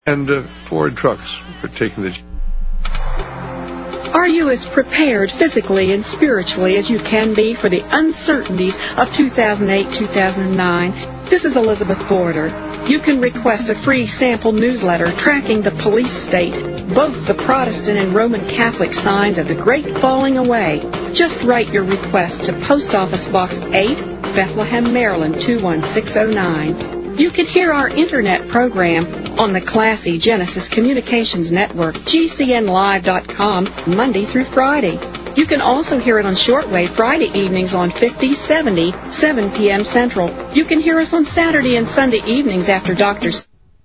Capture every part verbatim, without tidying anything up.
and uh, Ford trucks for taking the... Are you as prepared physically and spiritually as you can be for the uncertainties of two thousand eight two thousand nine? This is Elizabeth Border. You can request a free sample newsletter tracking the police state, both the Protestant and Roman Catholic signs of the Great Falling Away. Just write your request to Post Office Box eight, Bethlehem, Maryland two one six zero nine. You can hear our internet program on the classy Genesis Communications Network, G C N live dot com, Monday through Friday. You can also hear it on shortwave Friday evenings on fifty seventy, seven p.m. Central. You can hear us on Saturday and Sunday evenings after Doctor's.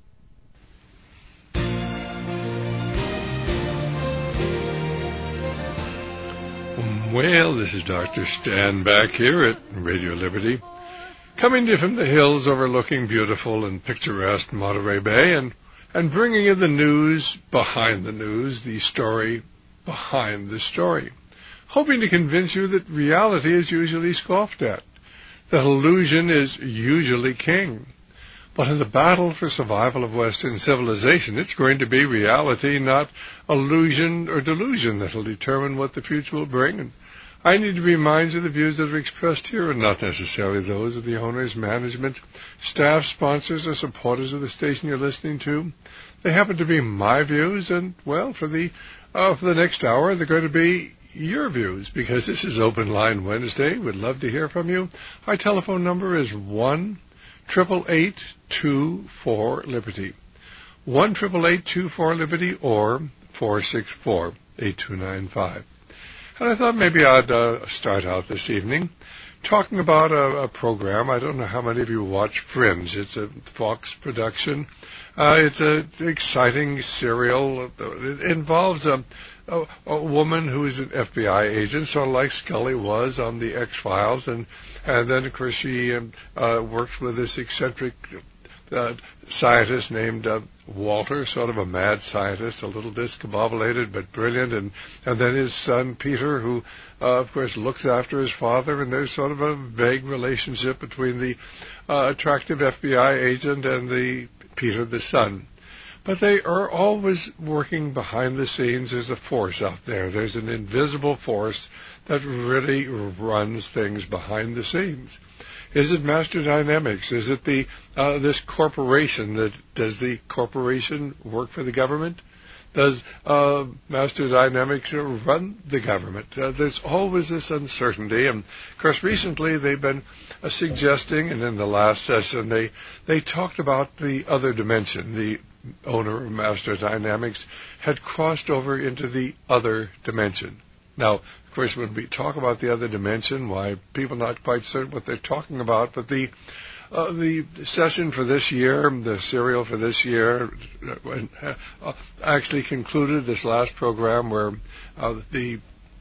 Well, this is Doctor Stan back here at Radio Liberty, coming to you from the hills overlooking beautiful and picturesque Monterey Bay, and, and bringing you the news behind the news, the story behind the story, hoping to convince you that reality is usually scoffed at, that illusion is usually king. But in the battle for survival of Western civilization, it's going to be reality, not illusion or delusion, that will determine what the future will bring. And I need to remind you the views that are expressed here are not necessarily those of the owners, management, staff, sponsors, or supporters of the station you're listening to. They happen to be my views, and, well, for the uh, for the next hour, they're going to be your views, because this is Open Line Wednesday. We'd love to hear from you. Our telephone number is one eight eight eight, two four, Liberty. one eight eight eight, two four, Liberty, or four six four, eight two nine five. And I thought maybe I'd uh, start out this evening talking about a, a program. I don't know how many of you watch Fringe. It's a Fox production. Uh, it's an exciting serial. It involves a, a, a woman who is an F B I agent, sort of like Scully was on the X-Files. And, and then, of course, she um, uh, works with this eccentric uh, scientist named uh, Walter, sort of a mad scientist, a little discombobulated but brilliant, and, and then his son Peter, who, uh, of course, looks after his father, and there's sort of a vague relationship between the uh, attractive F B I agent and the Peter, the son. But they are always working behind the scenes. There's a force out there. There's an invisible force that really runs things behind the scenes. Is it Master Dynamics? Is it the uh, this corporation? That does the corporation work for the government? Does uh, Master Dynamics run the government? Uh, there's always this uncertainty. And, of course, recently they've been uh, suggesting, and in the last session they, they talked about the other dimension. The owner of Master Dynamics had crossed over into the other dimension. Now, of course, when we talk about the other dimension, why, people are not quite certain what they're talking about, but the uh, the session for this year, the serial for this year, uh, uh, actually concluded this last program where uh, the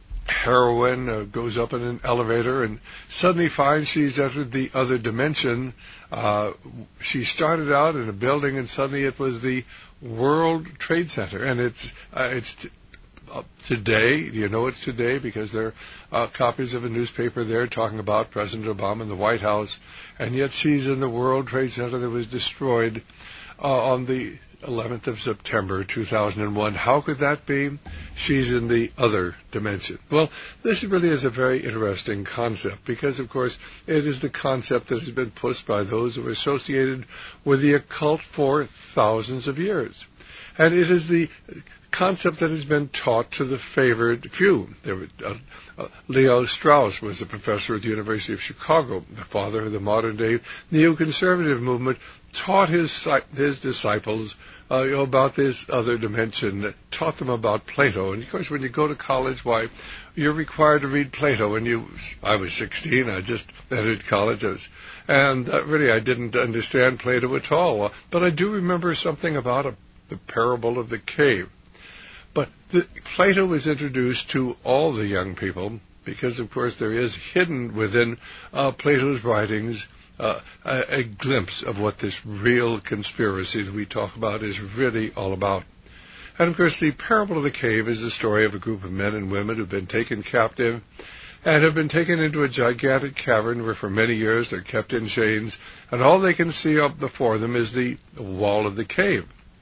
heroine uh, goes up in an elevator and suddenly finds she's entered the other dimension. Uh, she started out in a building, and suddenly it was the World Trade Center, and it's uh, it's. T- Uh, today, you know it's today because there are uh, copies of a newspaper there talking about President Obama in the White House, and yet she's in the World Trade Center that was destroyed uh, on the eleventh of September, two thousand one. How could that be? She's in the other dimension. Well, this really is a very interesting concept because, of course, it is the concept that has been pushed by those who are associated with the occult for thousands of years. And it is the concept that has been taught to the favored few. There were, uh, uh, Leo Strauss was a professor at the University of Chicago, the father of the modern-day neoconservative movement, taught his his disciples uh, you know, about this other dimension, taught them about Plato. And, of course, when you go to college, why, you're required to read Plato. And you, I was sixteen, I just entered college, I was, and uh, really I didn't understand Plato at all. But I do remember something about a the parable of the cave. But the, Plato was introduced to all the young people because, of course, there is hidden within uh, Plato's writings uh, a, a glimpse of what this real conspiracy that we talk about is really all about. And, of course, the parable of the cave is the story of a group of men and women who have been taken captive and have been taken into a gigantic cavern where for many years they're kept in chains, and all they can see up before them is the wall of the cave.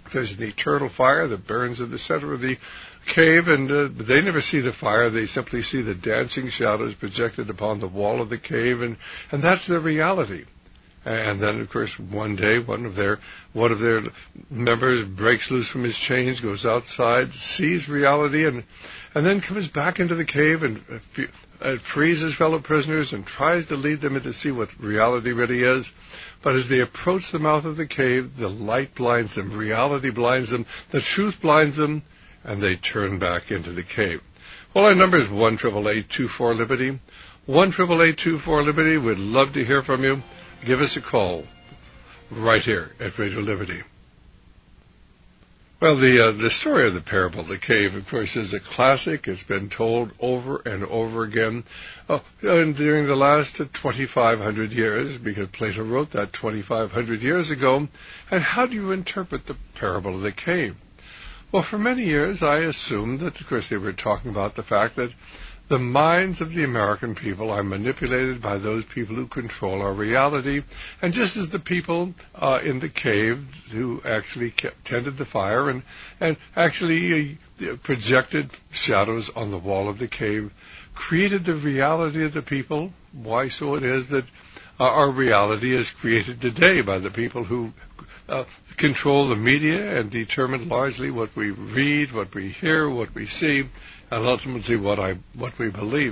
there's an eternal fire that burns in the center of the cave, and uh, they never see the fire. They simply see the dancing shadows projected upon the wall of the cave, and, and that's their reality. And then, of course, one day, one of their one of their members breaks loose from his chains, goes outside, sees reality, and and then comes back into the cave and uh, frees his fellow prisoners and tries to lead them in to see what reality really is. But as they approach the mouth of the cave, the light blinds them, reality blinds them, the truth blinds them, and they turn back into the cave. Well, our number is one eight eight eight, two four, Liberty. one eight eight eight, two four, Liberty. We'd love to hear from you. Give us a call right here at Radio Liberty. Well, the uh, the story of the parable of the cave, of course, is a classic. It's been told over and over again uh, and during the last twenty-five hundred years, because Plato wrote that twenty-five hundred years ago. And how do you interpret the parable of the cave? Well, for many years, I assumed that, of course, they were talking about the fact that the minds of the American people are manipulated by those people who control our reality. And just as the people uh, in the cave who actually kept, tended the fire and, and actually uh, projected shadows on the wall of the cave, created the reality of the people, why so it is that uh, our reality is created today by the people who uh, control the media and determine largely what we read, what we hear, what we see, and ultimately what I what we believe.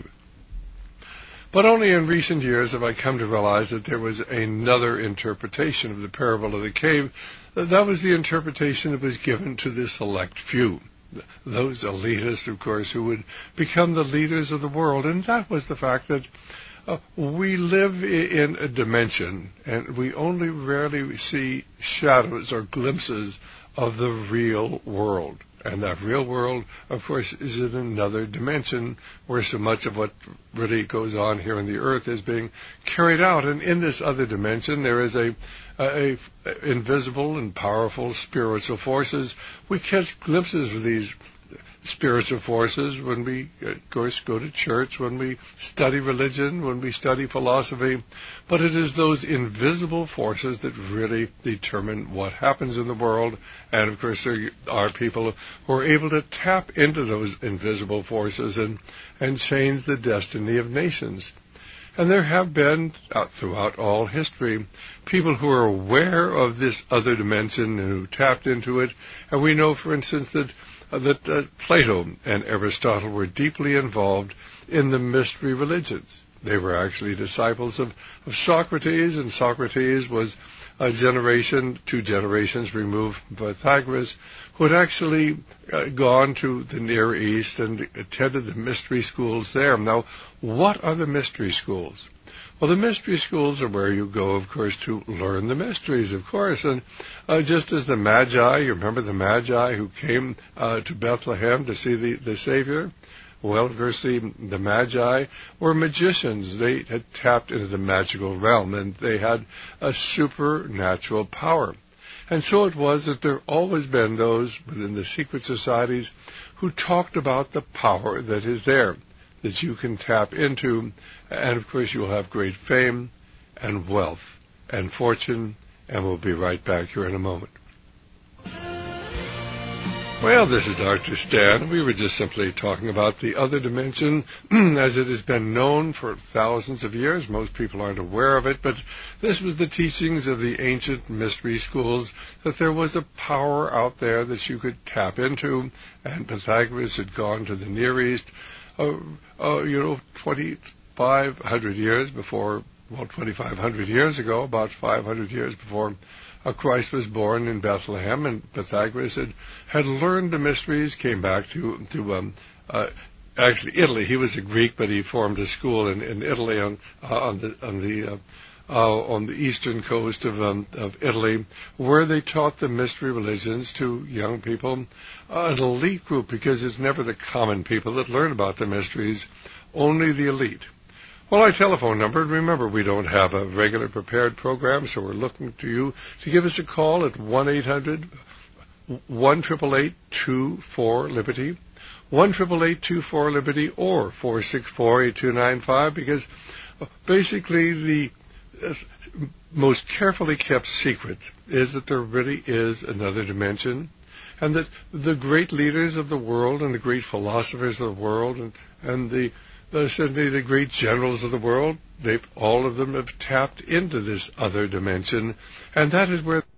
But only in recent years have I come to realize that there was another interpretation of the parable of the cave. That was the interpretation that was given to the select few, those elitists, of course, who would become the leaders of the world. And that was the fact that uh, we live in a dimension, and we only rarely see shadows or glimpses of the real world. And that real world, of course, is in another dimension where so much of what really goes on here on the earth is being carried out. And in this other dimension, there is a, a, a invisible and powerful spiritual forces. We catch glimpses of these spiritual forces when we, of course, go to church, when we study religion, when we study philosophy. But it is those invisible forces that really determine what happens in the world. And, of course, there are people who are able to tap into those invisible forces and, and change the destiny of nations. And there have been, uh, throughout all history, people who are aware of this other dimension and who tapped into it. And we know, for instance, that Uh, that uh, Plato and Aristotle were deeply involved in the mystery religions. They were actually disciples of, of Socrates, and Socrates was a generation, two generations removed from Pythagoras, who had actually uh, gone to the Near East and attended the mystery schools there. Now, what are the mystery schools? Well, the mystery schools are where you go, of course, to learn the mysteries, of course. And uh, just as the Magi, you remember the Magi who came uh, to Bethlehem to see the, the Savior? Well, of course, the, the Magi were magicians. They had tapped into the magical realm, and they had a supernatural power. And so it was that there have always been those within the secret societies who talked about the power that is there, that you can tap into, and of course you'll have great fame and wealth and fortune, and we'll be right back here in a moment. Well, this is Doctor Stan. We were just simply talking about the other dimension as it has been known for thousands of years. Most people aren't aware of it, but this was the teachings of the ancient mystery schools, that there was a power out there that you could tap into, and Pythagoras had gone to the Near East, Uh, uh, you know, twenty-five hundred years before, well, twenty-five hundred years ago, about five hundred years before uh, Christ was born in Bethlehem, and Pythagoras had, had learned the mysteries, came back to, to um, uh, actually Italy. He was a Greek, but he formed a school in, in Italy on, uh, on the, on the uh, Uh, on the eastern coast of, um, of Italy, where they taught the mystery religions to young people, uh, an elite group, because it's never the common people that learn about the mysteries, only the elite. Well, our telephone number, and remember, we don't have a regular prepared program, so we're looking to you to give us a call at one eight hundred, one eight eight eight, two four, Liberty, one eight eight eight, two four, Liberty, or four six four, eight two nine five, because basically the uh, most carefully kept secret is that there really is another dimension, and that the great leaders of the world and the great philosophers of the world and, and the, the certainly the great generals of the world, they've all of them have tapped into this other dimension, and that is where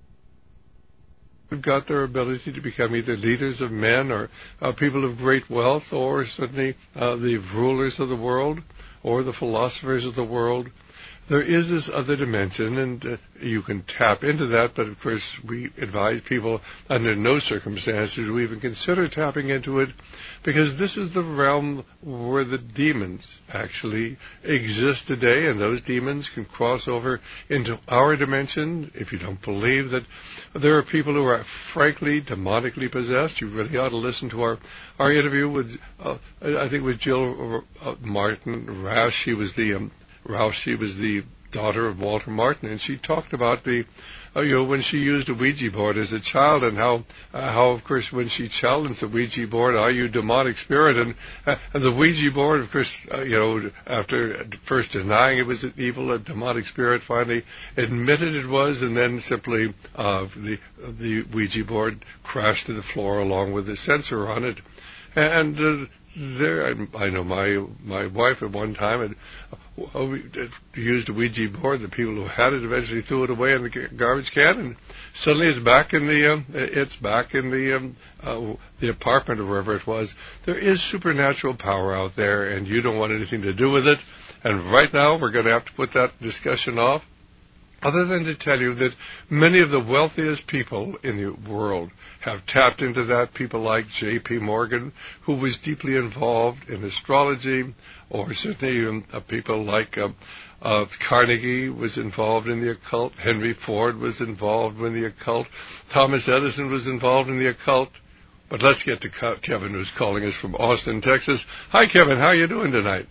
they've got their ability to become either leaders of men or uh, people of great wealth, or certainly uh, the rulers of the world or the philosophers of the world. There is this other dimension, and uh, you can tap into that, but of course we advise people under no circumstances to even consider tapping into it, because this is the realm where the demons actually exist today, and those demons can cross over into our dimension. If you don't believe that there are people who are frankly demonically possessed, you really ought to listen to our, our interview with, uh, I think with Jill uh, Martin Rash. She was the... Um, Ralph, she was the daughter of Walter Martin, and she talked about the, uh, you know, when she used a Ouija board as a child, and how, uh, how of course, when she challenged the Ouija board, "Are you demonic spirit?" and, uh, and the Ouija board, of course, uh, you know, after first denying it was an evil, a demonic spirit, finally admitted it was, and then simply uh, the the Ouija board crashed to the floor along with the sensor on it, and. Uh, There, I, I know my my wife at one time had uh, used a Ouija board. The people who had it eventually threw it away in the garbage can, and suddenly it's back in the um, it's back in the um, uh, the apartment or wherever it was. There is supernatural power out there, and you don't want anything to do with it. And right now, we're going to have to put that discussion off, other than to tell you that many of the wealthiest people in the world have tapped into that. People like J P Morgan, who was deeply involved in astrology, or certainly um, uh, people like uh, uh, Carnegie was involved in the occult. Henry Ford was involved in the occult. Thomas Edison was involved in the occult. But let's get to Kevin, who's calling us from Austin, Texas. Hi, Kevin. How are you doing tonight?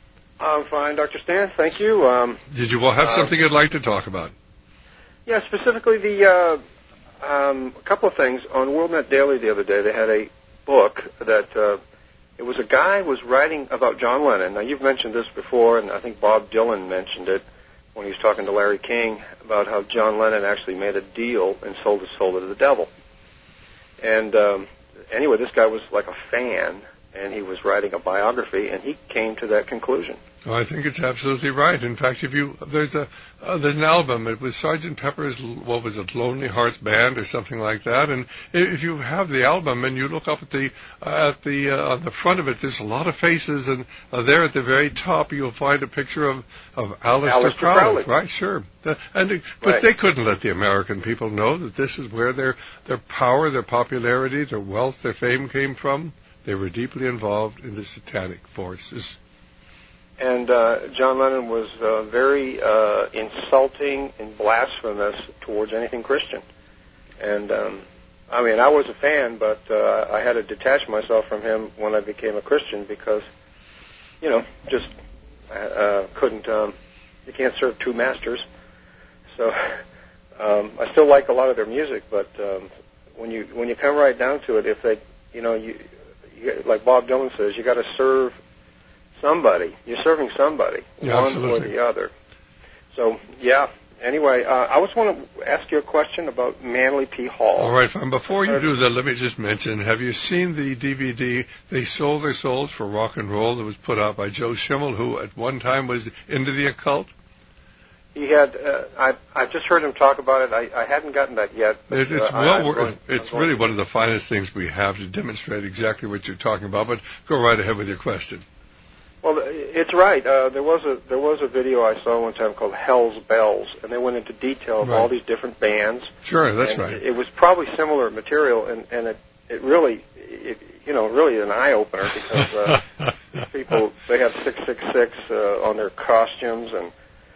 I'm fine, Doctor Stan. Thank you. Um, Did you have uh, something you'd like to talk about? Yeah, specifically the uh, um, a couple of things. On WorldNet Daily the other day, they had a book that uh, it was a guy was writing about John Lennon. Now, you've mentioned this before, and I think Bob Dylan mentioned it when he was talking to Larry King about how John Lennon actually made a deal and sold his soul to the devil. And um, anyway, this guy was like a fan, and he was writing a biography, and he came to that conclusion. Oh, I think it's absolutely right. In fact, if you there's a uh, there's an album. It was Sergeant Pepper's, what was it, Lonely Hearts Band or something like that. And if you have the album and you look up at the uh, at the uh, on the front of it, there's a lot of faces, and uh, there at the very top you'll find a picture of of Aleister Crowley. Right, sure. The, and it, but right. They couldn't let the American people know that this is where their their power, their popularity, their wealth, their fame came from. They were deeply involved in the satanic forces. And uh, John Lennon was uh, very uh, insulting and blasphemous towards anything Christian. And, um, I mean, I was a fan, but uh, I had to detach myself from him when I became a Christian because, you know, just uh, couldn't, um, you can't serve two masters. So um, I still like a lot of their music, but um, when you when you come right down to it, if they, you know, you, you like Bob Dylan says, you got to serve somebody. You're serving somebody, yeah, one absolutely. or the other. So, yeah. Anyway, uh, I just want to ask you a question about Manly P. Hall. All right, fine. Before you do that, let me just mention, have you seen the D V D, They Sold Their Souls for Rock and Roll, that was put out by Joe Schimmel, who at one time was into the occult? He had, uh, I, I've just heard him talk about it. I, I hadn't gotten that yet. But, it, it's uh, well, going, it's, it's really one of the finest things we have to demonstrate exactly what you're talking about, but go right ahead with your question. Well, it's right. Uh, there was a there was a video I saw one time called Hell's Bells, and they went into detail of right. all these different bands. Sure, that's and right. It, it was probably similar material, and, and it, it really, it, you know, really an eye opener because uh, these people they have six six six uh, on their costumes, and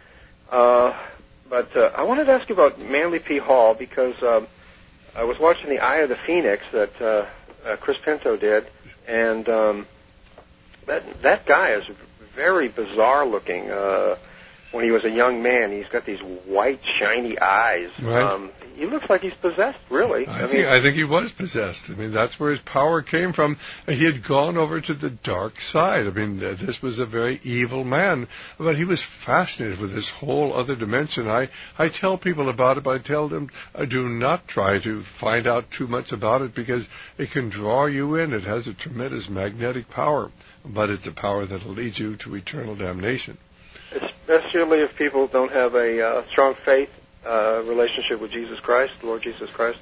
uh, but uh, I wanted to ask you about Manly P. Hall because um, I was watching The Eye of the Phoenix that uh, uh, Chris Pinto did, and. Um, That that guy is very bizarre looking. Uh, when he was a young man. He's got these white, shiny eyes. Right. Um, he looks like he's possessed, really. I, I think, mean, I think he was possessed. I mean, that's where his power came from. He had gone over to the dark side. I mean, this was a very evil man, but he was fascinated with this whole other dimension. I, I tell people about it, but I tell them, uh, do not try to find out too much about it, because it can draw you in. It has a tremendous magnetic power, but it's a power that will lead you to eternal damnation. Especially if people don't have a uh, strong faith uh, relationship with Jesus Christ, the Lord Jesus Christ.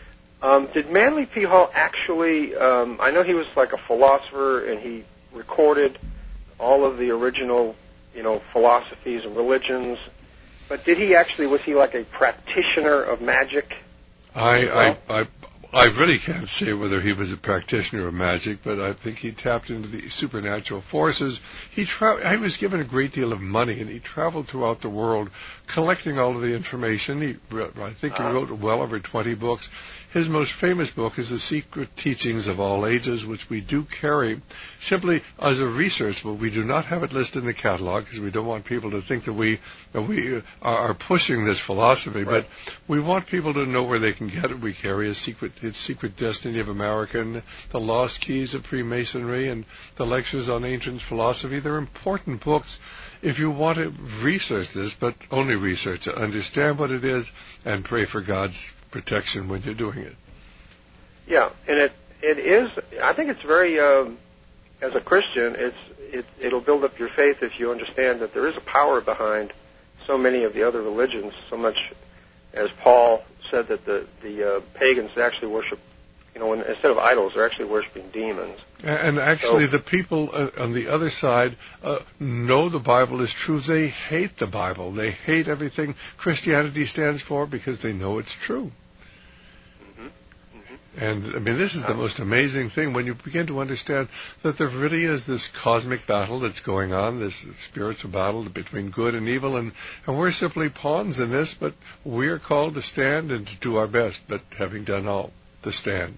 Um, did Manly P. Hall actually, um, I know he was like a philosopher, and he recorded all of the original, you know, philosophies and religions, but did he actually, was he like a practitioner of magic? I, well? I, I, I really can't say whether he was a practitioner of magic, but I think he tapped into the supernatural forces. He tra- I was given a great deal of money, and he traveled throughout the world collecting all of the information. He, I think he wrote well over twenty books. His most famous book is The Secret Teachings of All Ages, which we do carry simply as a research book. We do not have it listed in the catalog because we don't want people to think that we that we are pushing this philosophy. Right. But we want people to know where they can get it. We carry a secret, it's Secret Destiny of America, and The Lost Keys of Freemasonry, and the Lectures on Ancient Philosophy. They're important books if you want to research this, but only research it, understand what it is, and pray for God's protection when you're doing it. Yeah, and it it is. I think it's very. Um, as a Christian, it's it it'll build up your faith if you understand that there is a power behind so many of the other religions. So much as Paul said that the the uh, pagans actually worship, you know, when, instead of idols, they're actually worshiping demons. And actually, so, the people uh, on the other side uh, know the Bible is true. They hate the Bible. They hate everything Christianity stands for because they know it's true. And, I mean, this is the most amazing thing when you begin to understand that there really is this cosmic battle that's going on, this spiritual battle between good and evil, and, and we're simply pawns in this, but we're called to stand and to do our best, but having done all, to stand.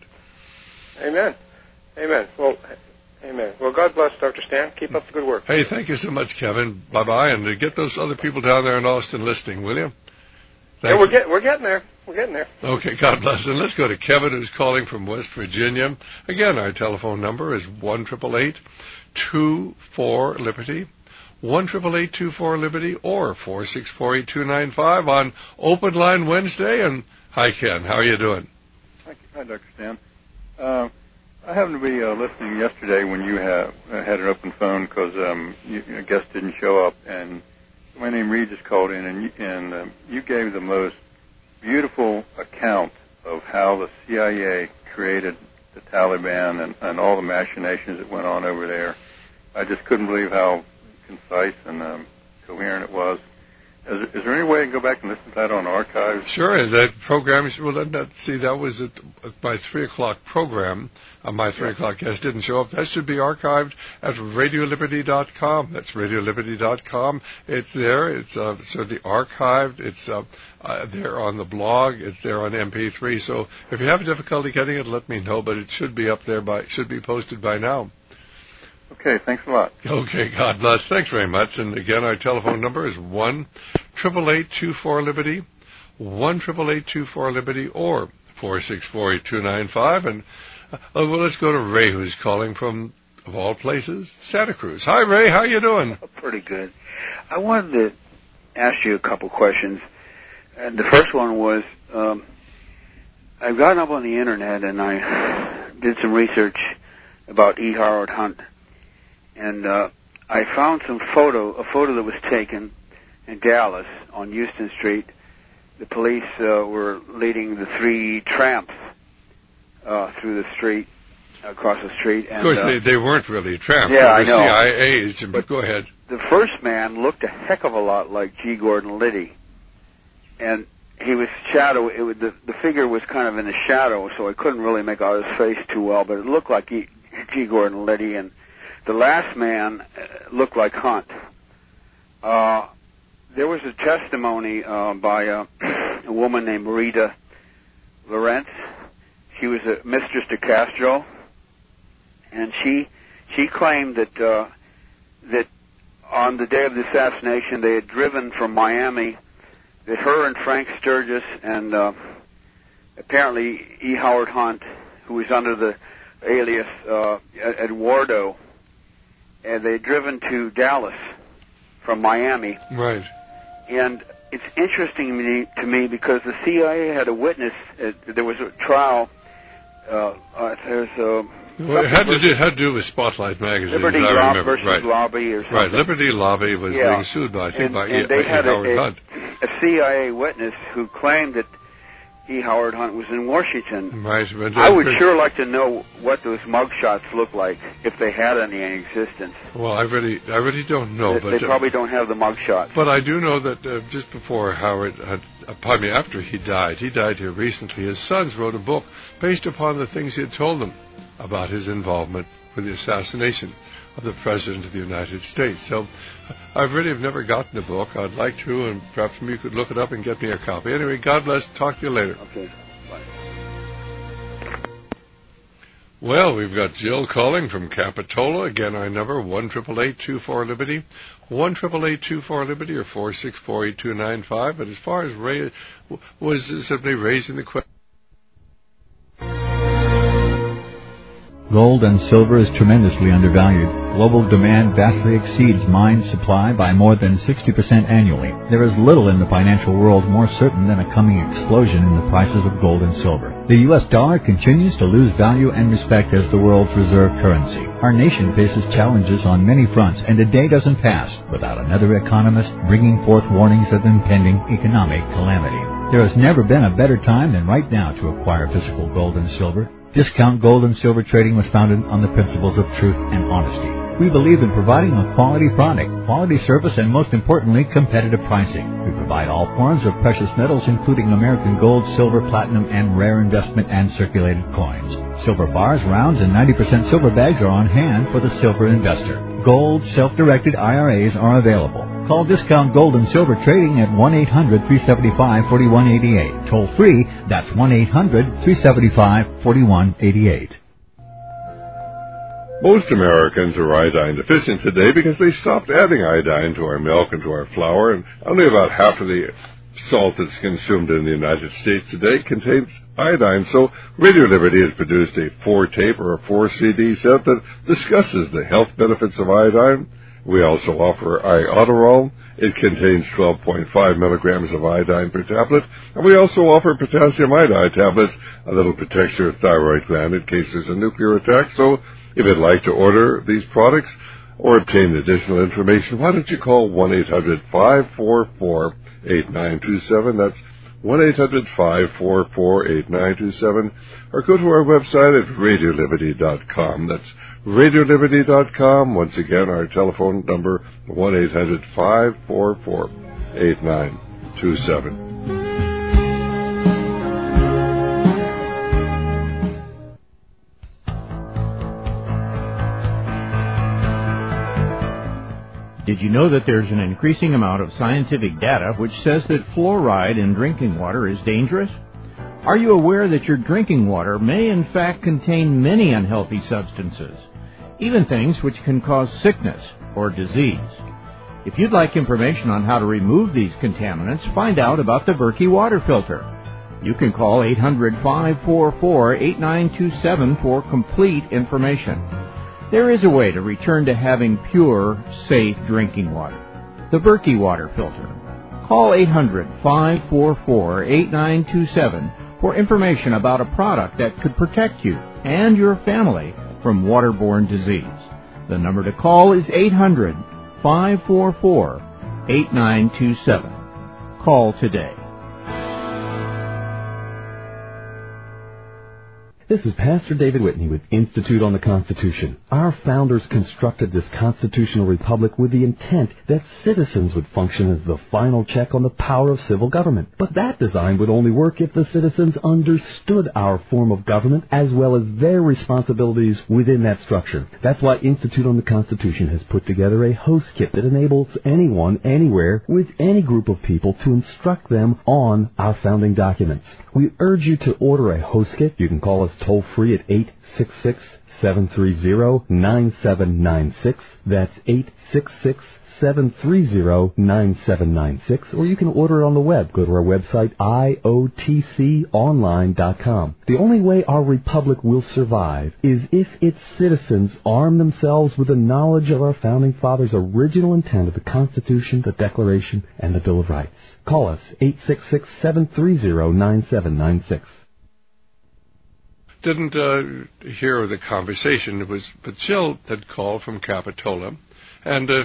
Amen. Amen. Well, amen. Well, God bless Doctor Stan. Keep up the good work. Hey, thank you so much, Kevin. Bye-bye, and get those other people down there in Austin listening, will you? Thanks. Yeah, we're, get, we're getting there. We're getting there. Okay, God bless. And let's go to Kevin, who's calling from West Virginia. Again, our telephone number is one eight eight eight, two four, Liberty, one eight eight eight, two four, Liberty, or four six four, eight two nine five on Open Line Wednesday. And hi, Ken. How are you doing? Hi, hi Doctor Stan. Uh, I happened to be uh, listening yesterday when you have, uh, had an open phone because um, you, a guest didn't show up, and my name Regis called in, and you, and um, you gave the most beautiful account of how the C I A created the Taliban and, and all the machinations that went on over there. I just couldn't believe how concise and um, coherent it was. Is, is there any way I can go back and listen to that on archives? Sure. That program, well, that, that, see, that was at my three o'clock program. Uh, my three o'clock guest didn't show up. That should be archived at radio liberty dot com. That's radio liberty dot com. It's there. It's uh, certainly archived. It's uh, uh, there on the blog. It's there on M P three. So if you have difficulty getting it, let me know. But it should be up there by, should be posted by now. Okay, thanks a lot. Okay, God bless. Thanks very much. And again, our telephone number is one eight eight eight, two four, Liberty, one eight eight eight, two four, Liberty, or four six four, eight two nine five. And uh, well, let's go to Ray, who's calling from, of all places, Santa Cruz. Hi, Ray. How you doing? Pretty good. I wanted to ask you a couple questions. And the first one was, um, I've gotten up on the Internet and I did some research about E. Howard Hunt. And uh, I found some photo, a photo that was taken in Dallas on Houston Street. The police uh, were leading the three tramps uh, through the street, across the street. And, of course, uh, they, they weren't really tramps. Yeah, they were I know. C I A agents, but go ahead. The first man looked a heck of a lot like G. Gordon Liddy. And he was shadow. It was, the, the figure was kind of in the shadow, so I couldn't really make out his face too well, but it looked like G. G. Gordon Liddy. And the last man uh, looked like Hunt. Uh, there was a testimony uh, by uh, a woman named Rita Lawrence. She was a mistress to Castro, and she she claimed that uh, that on the day of the assassination, they had driven from Miami, that her and Frank Sturgis and uh, apparently E. Howard Hunt, who was under the alias uh, Eduardo, and they had driven to Dallas from Miami. Right. And it's interesting to me, to me because the C I A had a witness. Uh, there was a trial. Uh, uh, there's a... Well, it had to, do, had to do with Spotlight magazine, Liberty as I Law remember. versus right. Lobby or something. Right, Liberty Lobby was yeah. being sued by, I think, and, by and E. they E. had Howard a, Hunt. a C I A witness who claimed that E. Howard Hunt was in Washington. Right. But I would sure like to know what those mugshots look like, if they had any in existence. Well, I really, I really don't know. They, but they probably uh, don't have the mugshots. But I do know that uh, just before Howard, had, uh, pardon me, after he died, he died here recently, his sons wrote a book based upon the things he had told them about his involvement with the assassination of the President of the United States. So I really have never gotten the book. I'd like to, and perhaps you could look it up and get me a copy. Anyway, God bless. Talk to you later. Okay. Bye. Well, we've got Jill calling from Capitola. Again, our number, one eight eight eight, two four, Liberty, one eight eight eight, two four, Liberty, or four six four, eight two nine five. But as far as Ray was simply raising the question, gold and silver is tremendously undervalued. Global demand vastly exceeds mine supply by more than sixty percent annually. There is little in the financial world more certain than a coming explosion in the prices of gold and silver. The U S dollar continues to lose value and respect as the world's reserve currency. Our nation faces challenges on many fronts, and a day doesn't pass without another economist bringing forth warnings of impending economic calamity. There has never been a better time than right now to acquire physical gold and silver. Discount Gold and Silver Trading was founded on the principles of truth and honesty. We believe in providing a quality product, quality service, and most importantly, competitive pricing. We provide all forms of precious metals, including American gold, silver, platinum, and rare investment and circulated coins. Silver bars, rounds, and ninety percent silver bags are on hand for the silver investor. Gold, self-directed I R As are available. Call Discount Gold and Silver Trading at one eight hundred, three seven five, four one eight eight. Toll free, that's one eight hundred, three seven five, four one eight eight. Most Americans are iodine deficient today because they stopped adding iodine to our milk and to our flour, and only about half of the salt that's consumed in the United States today contains iodine. So Radio Liberty has produced a four-tape or a four-C D set that discusses the health benefits of iodine. We also offer Iodoral. It contains twelve point five milligrams of iodine per tablet. And we also offer potassium iodide tablets, a little protects your thyroid gland in case there's a nuclear attack. So if you'd like to order these products or obtain additional information, why don't you call one eight hundred, five four four, eight nine two seven. That's one eight hundred, five four four, eight nine two seven. Or go to our website at radio liberty dot com. That's radio liberty dot com. Once again, our telephone number, one eight hundred, five four four, eight nine two seven. Did you know that there's an increasing amount of scientific data which says that fluoride in drinking water is dangerous? Are you aware that your drinking water may in fact contain many unhealthy substances, even things which can cause sickness or disease? If you'd like information on how to remove these contaminants, find out about the Berkey water filter. You can call eight hundred, five four four, eight nine two seven for complete information. There is a way to return to having pure, safe drinking water. The Berkey water filter. Call eight hundred, five four four, eight nine two seven for information about a product that could protect you and your family from waterborne disease. The number to call is eight hundred, five four four, eight nine two seven. Call today. This is Pastor David Whitney with Institute on the Constitution. Our founders constructed this constitutional republic with the intent that citizens would function as the final check on the power of civil government. But that design would only work if the citizens understood our form of government as well as their responsibilities within that structure. That's why Institute on the Constitution has put together a host kit that enables anyone, anywhere, with any group of people to instruct them on our founding documents. We urge you to order a host kit. You can call us toll free at eight six six, seven three zero, nine seven nine six. That's eight six six, seven three zero, nine seven nine six. Or you can order it on the web. Go to our website, I O T C online dot com. The only way our republic will survive is if its citizens arm themselves with the knowledge of our Founding Fathers' original intent of the Constitution, the Declaration, and the Bill of Rights. Call us, eight six six, seven three zero, nine seven nine six. Didn't uh, hear the conversation. It was, but Jill had called from Capitola, and uh,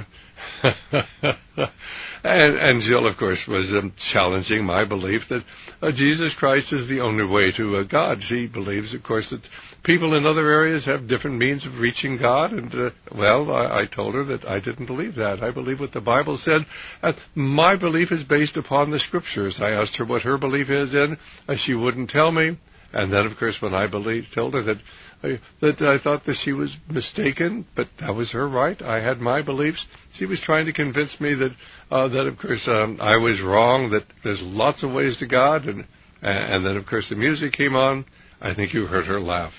and, and Jill, of course, was um, challenging my belief that uh, Jesus Christ is the only way to uh, God. She believes, of course, that people in other areas have different means of reaching God, and uh, well, I, I told her that I didn't believe that. I believe what the Bible said. And my belief is based upon the Scriptures. I asked her what her belief is in, and she wouldn't tell me. And then, of course, when I believed, told her that I, that I thought that she was mistaken, but that was her right. I had my beliefs. She was trying to convince me that, uh, that of course, um, I was wrong, that there's lots of ways to God. And, and then, of course, the music came on. I think you heard her laugh.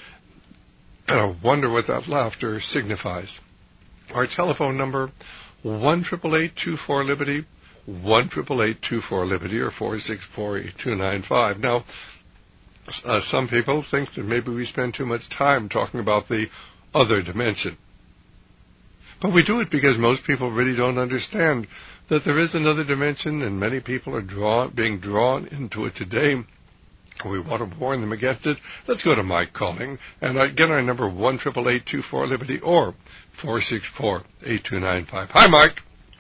And I wonder what that laughter signifies. Our telephone number, one eight eight eight, two four, Liberty, one eight eight eight, two four, Liberty, or four six four, eight two nine five. Now, Uh, some people think that maybe we spend too much time talking about the other dimension. But we do it because most people really don't understand that there is another dimension, and many people are drawn, being drawn into it today. We want to warn them against it. Let's go to Mike calling. And again, our number, one eight eight eight, two four, Liberty, or four six four, eight two nine five. Hi, Mike.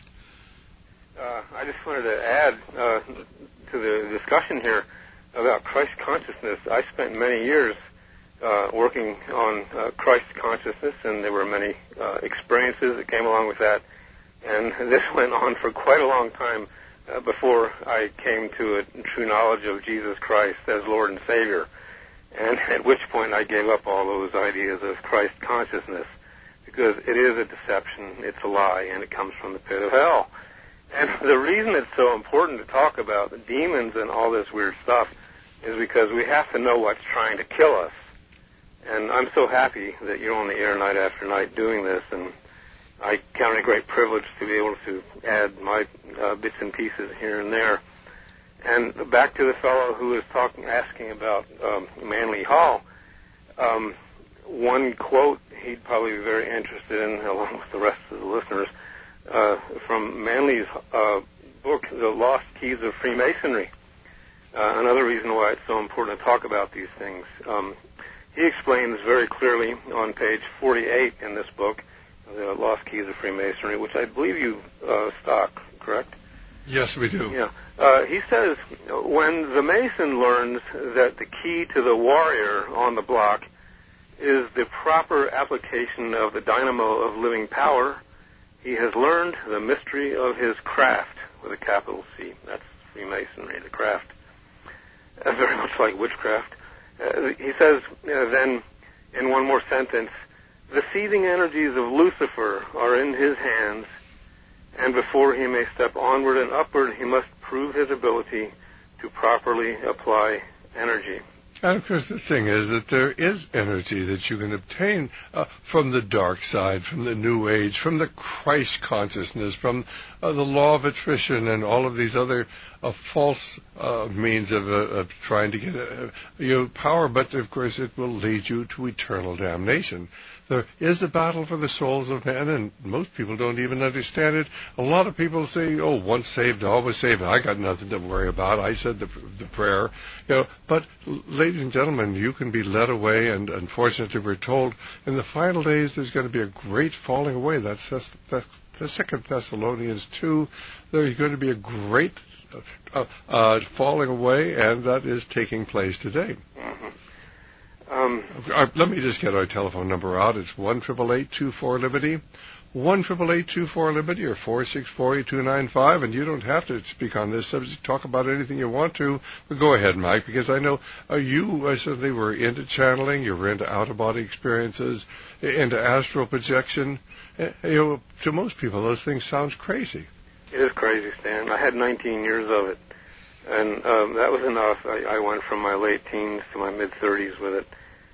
Uh, I just wanted to add uh, to the discussion here about Christ consciousness. I spent many years uh, working on uh, Christ consciousness, and there were many uh, experiences that came along with that. And this went on for quite a long time uh, before I came to a true knowledge of Jesus Christ as Lord and Savior, and at which point I gave up all those ideas of Christ consciousness, because it is a deception, it's a lie, and it comes from the pit of hell. And the reason it's so important to talk about the demons and all this weird stuff is because we have to know what's trying to kill us. And I'm so happy that you're on the air night after night doing this, and I count it a great privilege to be able to add my uh, bits and pieces here and there. And back to the fellow who was talking, asking about um, Manly Hall, um, one quote he'd probably be very interested in, along with the rest of the listeners, uh, from Manly's uh, book, The Lost Keys of Freemasonry. Uh, another reason why it's so important to talk about these things. Um, he explains very clearly on page forty-eight in this book, The Lost Keys of Freemasonry, which I believe you uh, stock, correct? Yes, we do. Yeah. Uh, he says, when the Mason learns that the key to the warrior on the block is the proper application of the dynamo of living power, he has learned the mystery of his craft, with a capital C. That's Freemasonry, the craft. Uh, very much like witchcraft. Uh, he says uh, then, in one more sentence, the seething energies of Lucifer are in his hands, and before he may step onward and upward, he must prove his ability to properly apply energy. And, of course, the thing is that there is energy that you can obtain uh, from the dark side, from the New Age, from the Christ consciousness, from uh, the law of attrition and all of these other uh, false uh, means of, uh, of trying to get uh, you know, power. But, of course, it will lead you to eternal damnation. There is a battle for the souls of men, and most people don't even understand it. A lot of people say, oh, once saved, always saved. I got nothing to worry about. I said the, the prayer. You know, but, ladies and gentlemen, you can be led away, and unfortunately we're told in the final days there's going to be a great falling away. That's, that's, that's the Second Thessalonians two. There's going to be a great uh, uh, falling away, and that is taking place today. Mm-hmm. Um, uh, let me just get our telephone number out. It's one eight eight eight, two four, Liberty, one eight eight eight, two four, Liberty, or four six four, eight two nine five. And you don't have to speak on this subject. Talk about anything you want to. But go ahead, Mike, because I know uh, you uh, certainly were into channeling. You were into out-of-body experiences, into astral projection. Uh, you know, to most people, those things sound crazy. It is crazy, Stan. I had nineteen years of it. And um, that was enough. I, I went from my late teens to my mid-thirties with it.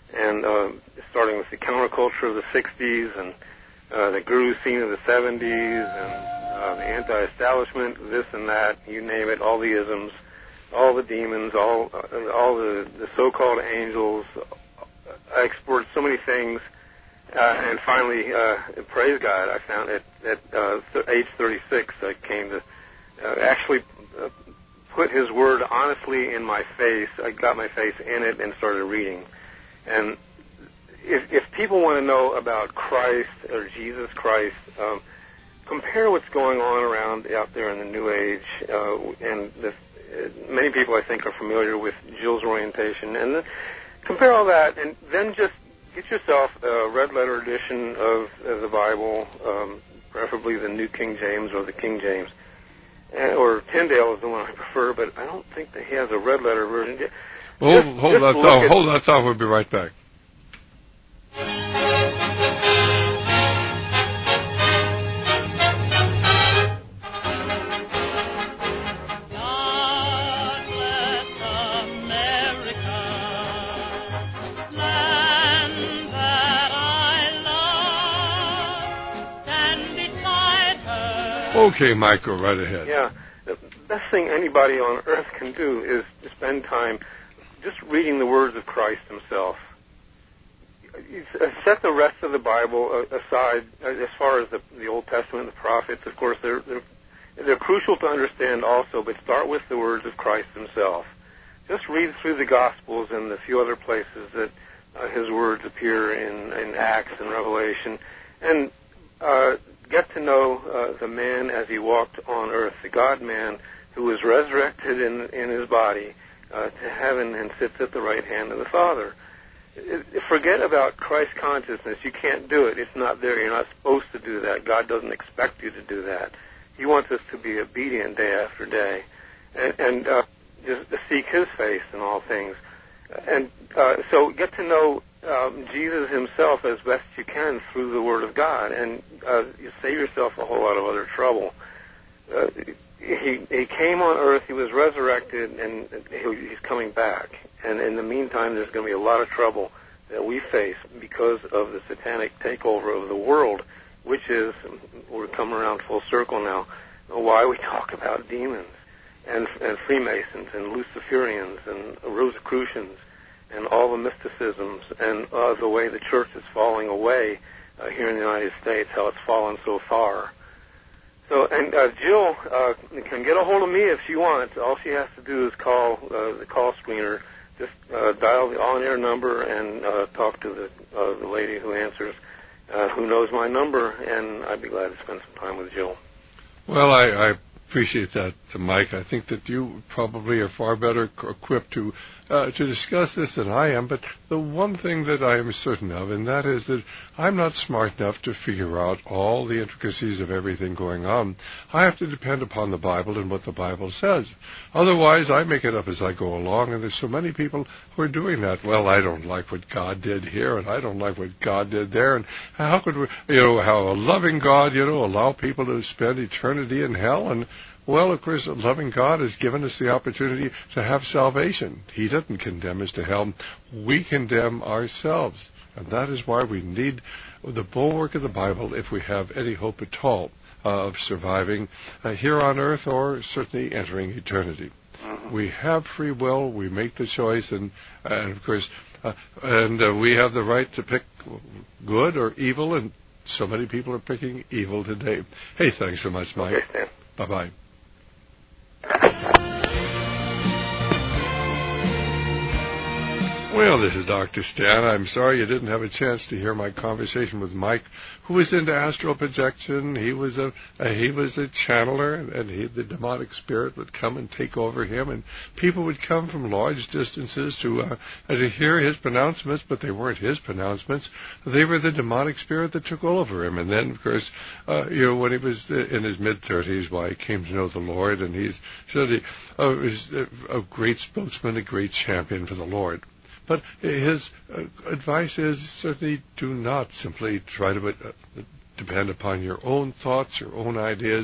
the counterculture of the sixties and uh, the guru scene of the seventies and uh, the anti-establishment, this and that, you name it, all the isms, all the demons, all uh, all the, the so-called angels. I explored so many things, uh, and finally, uh, praise God, I found at, at uh, th- age thirty-six, I came to uh, actually uh, put His Word honestly in my face. I got my face in it and started reading. And if, if people want to know about Christ or Jesus Christ, um, compare what's going on around out there in the New Age, uh, and the, uh, many people I think are familiar with Jill's orientation, and the, compare all that, and then just get yourself a red-letter edition of, of the Bible, um, preferably the New King James or the King James, uh, or Tyndale is the one I prefer, but I don't think that he has a red-letter version. Just, hold hold just that thought. Hold that thought. We'll be right back. Okay, Mike, go right ahead. Yeah, the best thing anybody on earth can do is to spend time just reading the words of Christ Himself. Set the rest of the Bible aside as far as the, the Old Testament, the prophets. Of course, they're, they're they're crucial to understand also, but start with the words of Christ Himself. Just read through the Gospels and the few other places that uh, His words appear in, in Acts and Revelation, and uh, get to know uh, the man as He walked on earth, the God-man who was resurrected in, in His body uh, to heaven and sits at the right hand of the Father. Forget about Christ consciousness. You can't do it. It's not there. You're not supposed to do that. God doesn't expect you to do that. He wants us to be obedient day after day and, and uh, just to seek His face in all things. And uh, so get to know um, Jesus Himself as best you can through the Word of God, and uh, you save yourself a whole lot of other trouble. Uh, he, he came on earth, He was resurrected, and he, He's coming back. And in the meantime, there's going to be a lot of trouble that we face because of the satanic takeover of the world, which is, we're coming around full circle now, why we talk about demons and, and Freemasons and Luciferians and Rosicrucians and all the mysticisms and uh, the way the church is falling away uh, here in the United States, how it's fallen so far. So, and uh, Jill uh, can get a hold of me if she wants. All she has to do is call uh, the call screener. Just uh, dial the on-air number and uh, talk to the uh, the lady who answers, uh, who knows my number, and I'd be glad to spend some time with Jill. Well, I, I appreciate that, Mike. I think that you probably are far better equipped to uh, to discuss this than I am. But the one thing that I am certain of, and that is that I'm not smart enough to figure out all the intricacies of everything going on. I have to depend upon the Bible and what the Bible says. Otherwise, I make it up as I go along, and there's so many people who are doing that. Well, I don't like what God did here, and I don't like what God did there, and how could we, you know, how a loving God, you know, allow people to spend eternity in hell? And well, of course, a loving God has given us the opportunity to have salvation. He doesn't condemn us to hell. We condemn ourselves. And that is why we need the bulwark of the Bible if we have any hope at all uh, of surviving uh, here on earth or certainly entering eternity. Uh-huh. We have free will. We make the choice. And, and of course, uh, and uh, we have the right to pick good or evil. And so many people are picking evil today. Hey, thanks so much, Mike. Okay, bye-bye. Well, this is Doctor Stan. I'm sorry you didn't have a chance to hear my conversation with Mike, who was into astral projection. He was a, a he was a channeler, and, and he, the demonic spirit would come and take over him, and people would come from large distances to uh, to hear his pronouncements, but they weren't his pronouncements. They were the demonic spirit that took over him. And then, of course, uh, you know, when he was in his mid-thirties, why he came to know the Lord, and he's certainly uh, was a great spokesman, a great champion for the Lord. But his uh, advice is certainly do not simply try to uh, depend upon your own thoughts, your own ideas.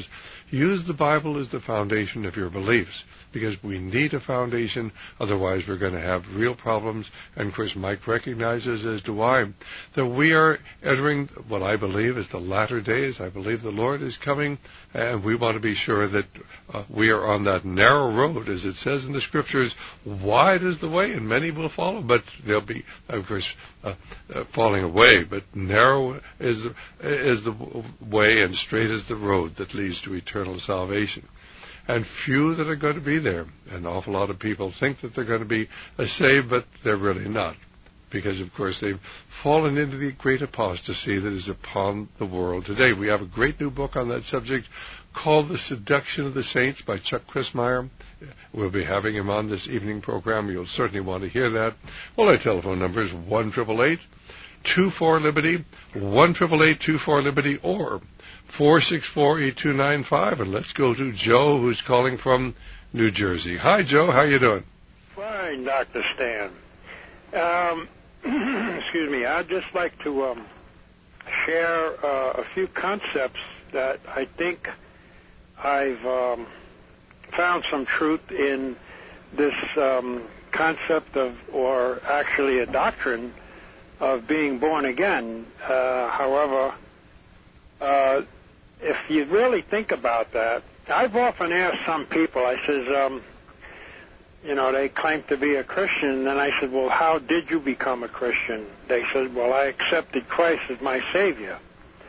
use the Bible as the foundation of your beliefs, because we need a foundation, otherwise we're going to have real problems. And of course Mike recognizes, as do I, that we are entering what I believe is the latter days. I believe the Lord is coming, and we want to be sure that uh, we are on that narrow road, as it says in the Scriptures. Wide is the way, and many will follow, but they'll be, of course, uh, uh, falling away. But narrow is the, is the way, and straight is the road that leads to eternal salvation. And few that are going to be there. An awful lot of people think that they're going to be uh, saved, but they're really not. Because, of course, they've fallen into the great apostasy that is upon the world today. We have a great new book on that subject called The Seduction of the Saints by Chuck Crismier. We'll be having him on this evening program. You'll certainly want to hear that. Well, our telephone number is one eight eight eight, two four, Liberty, one eight eight eight, two four, Liberty, or four six four, eight two nine five. And let's go to Joe, who's calling from New Jersey. Hi, Joe. How you doing? Fine, Doctor Stan. Um, excuse me. I'd just like to um, share uh, a few concepts that I think I've um, found some truth in this um, concept of, or actually a doctrine of being born again. Uh, however, uh, if you really think about that, I've often asked some people, I says, um, you know, they claim to be a Christian, and I said, well, how did you become a Christian? They said, well, I accepted Christ as my Savior.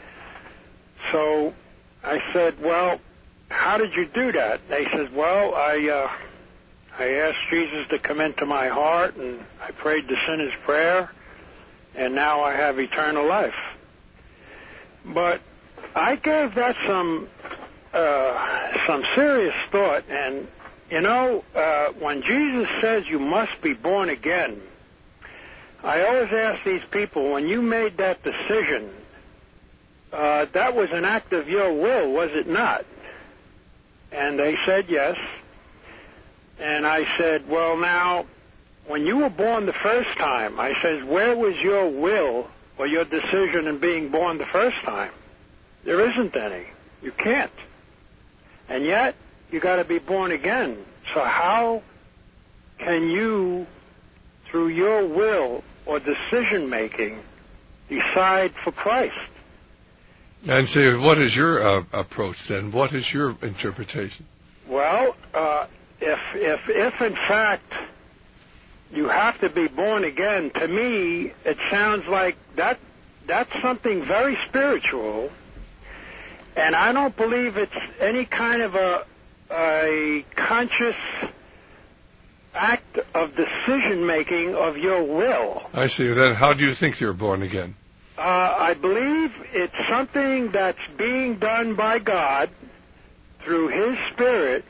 So I said, well, how did you do that? They said, well, I uh, I asked Jesus to come into my heart, and I prayed the sinner's prayer, and now I have eternal life. But I gave that some uh, some serious thought, and you know, uh, when Jesus says you must be born again, I always ask these people, when you made that decision, uh, that was an act of your will, was it not? And they said yes. And I said, well, now, when you were born the first time, I said, where was your will or your decision in being born the first time? There isn't any. You can't. And yet, you got to be born again. So how can you, through your will or decision making, decide for Christ? And so, what is your uh, approach then? What is your interpretation? Well, uh, if if if in fact you have to be born again, to me it sounds like that that's something very spiritual, and I don't believe it's any kind of a a conscious act of decision-making of your will. I see. Then how do you think you're born again? Uh, I believe it's something that's being done by God through His Spirit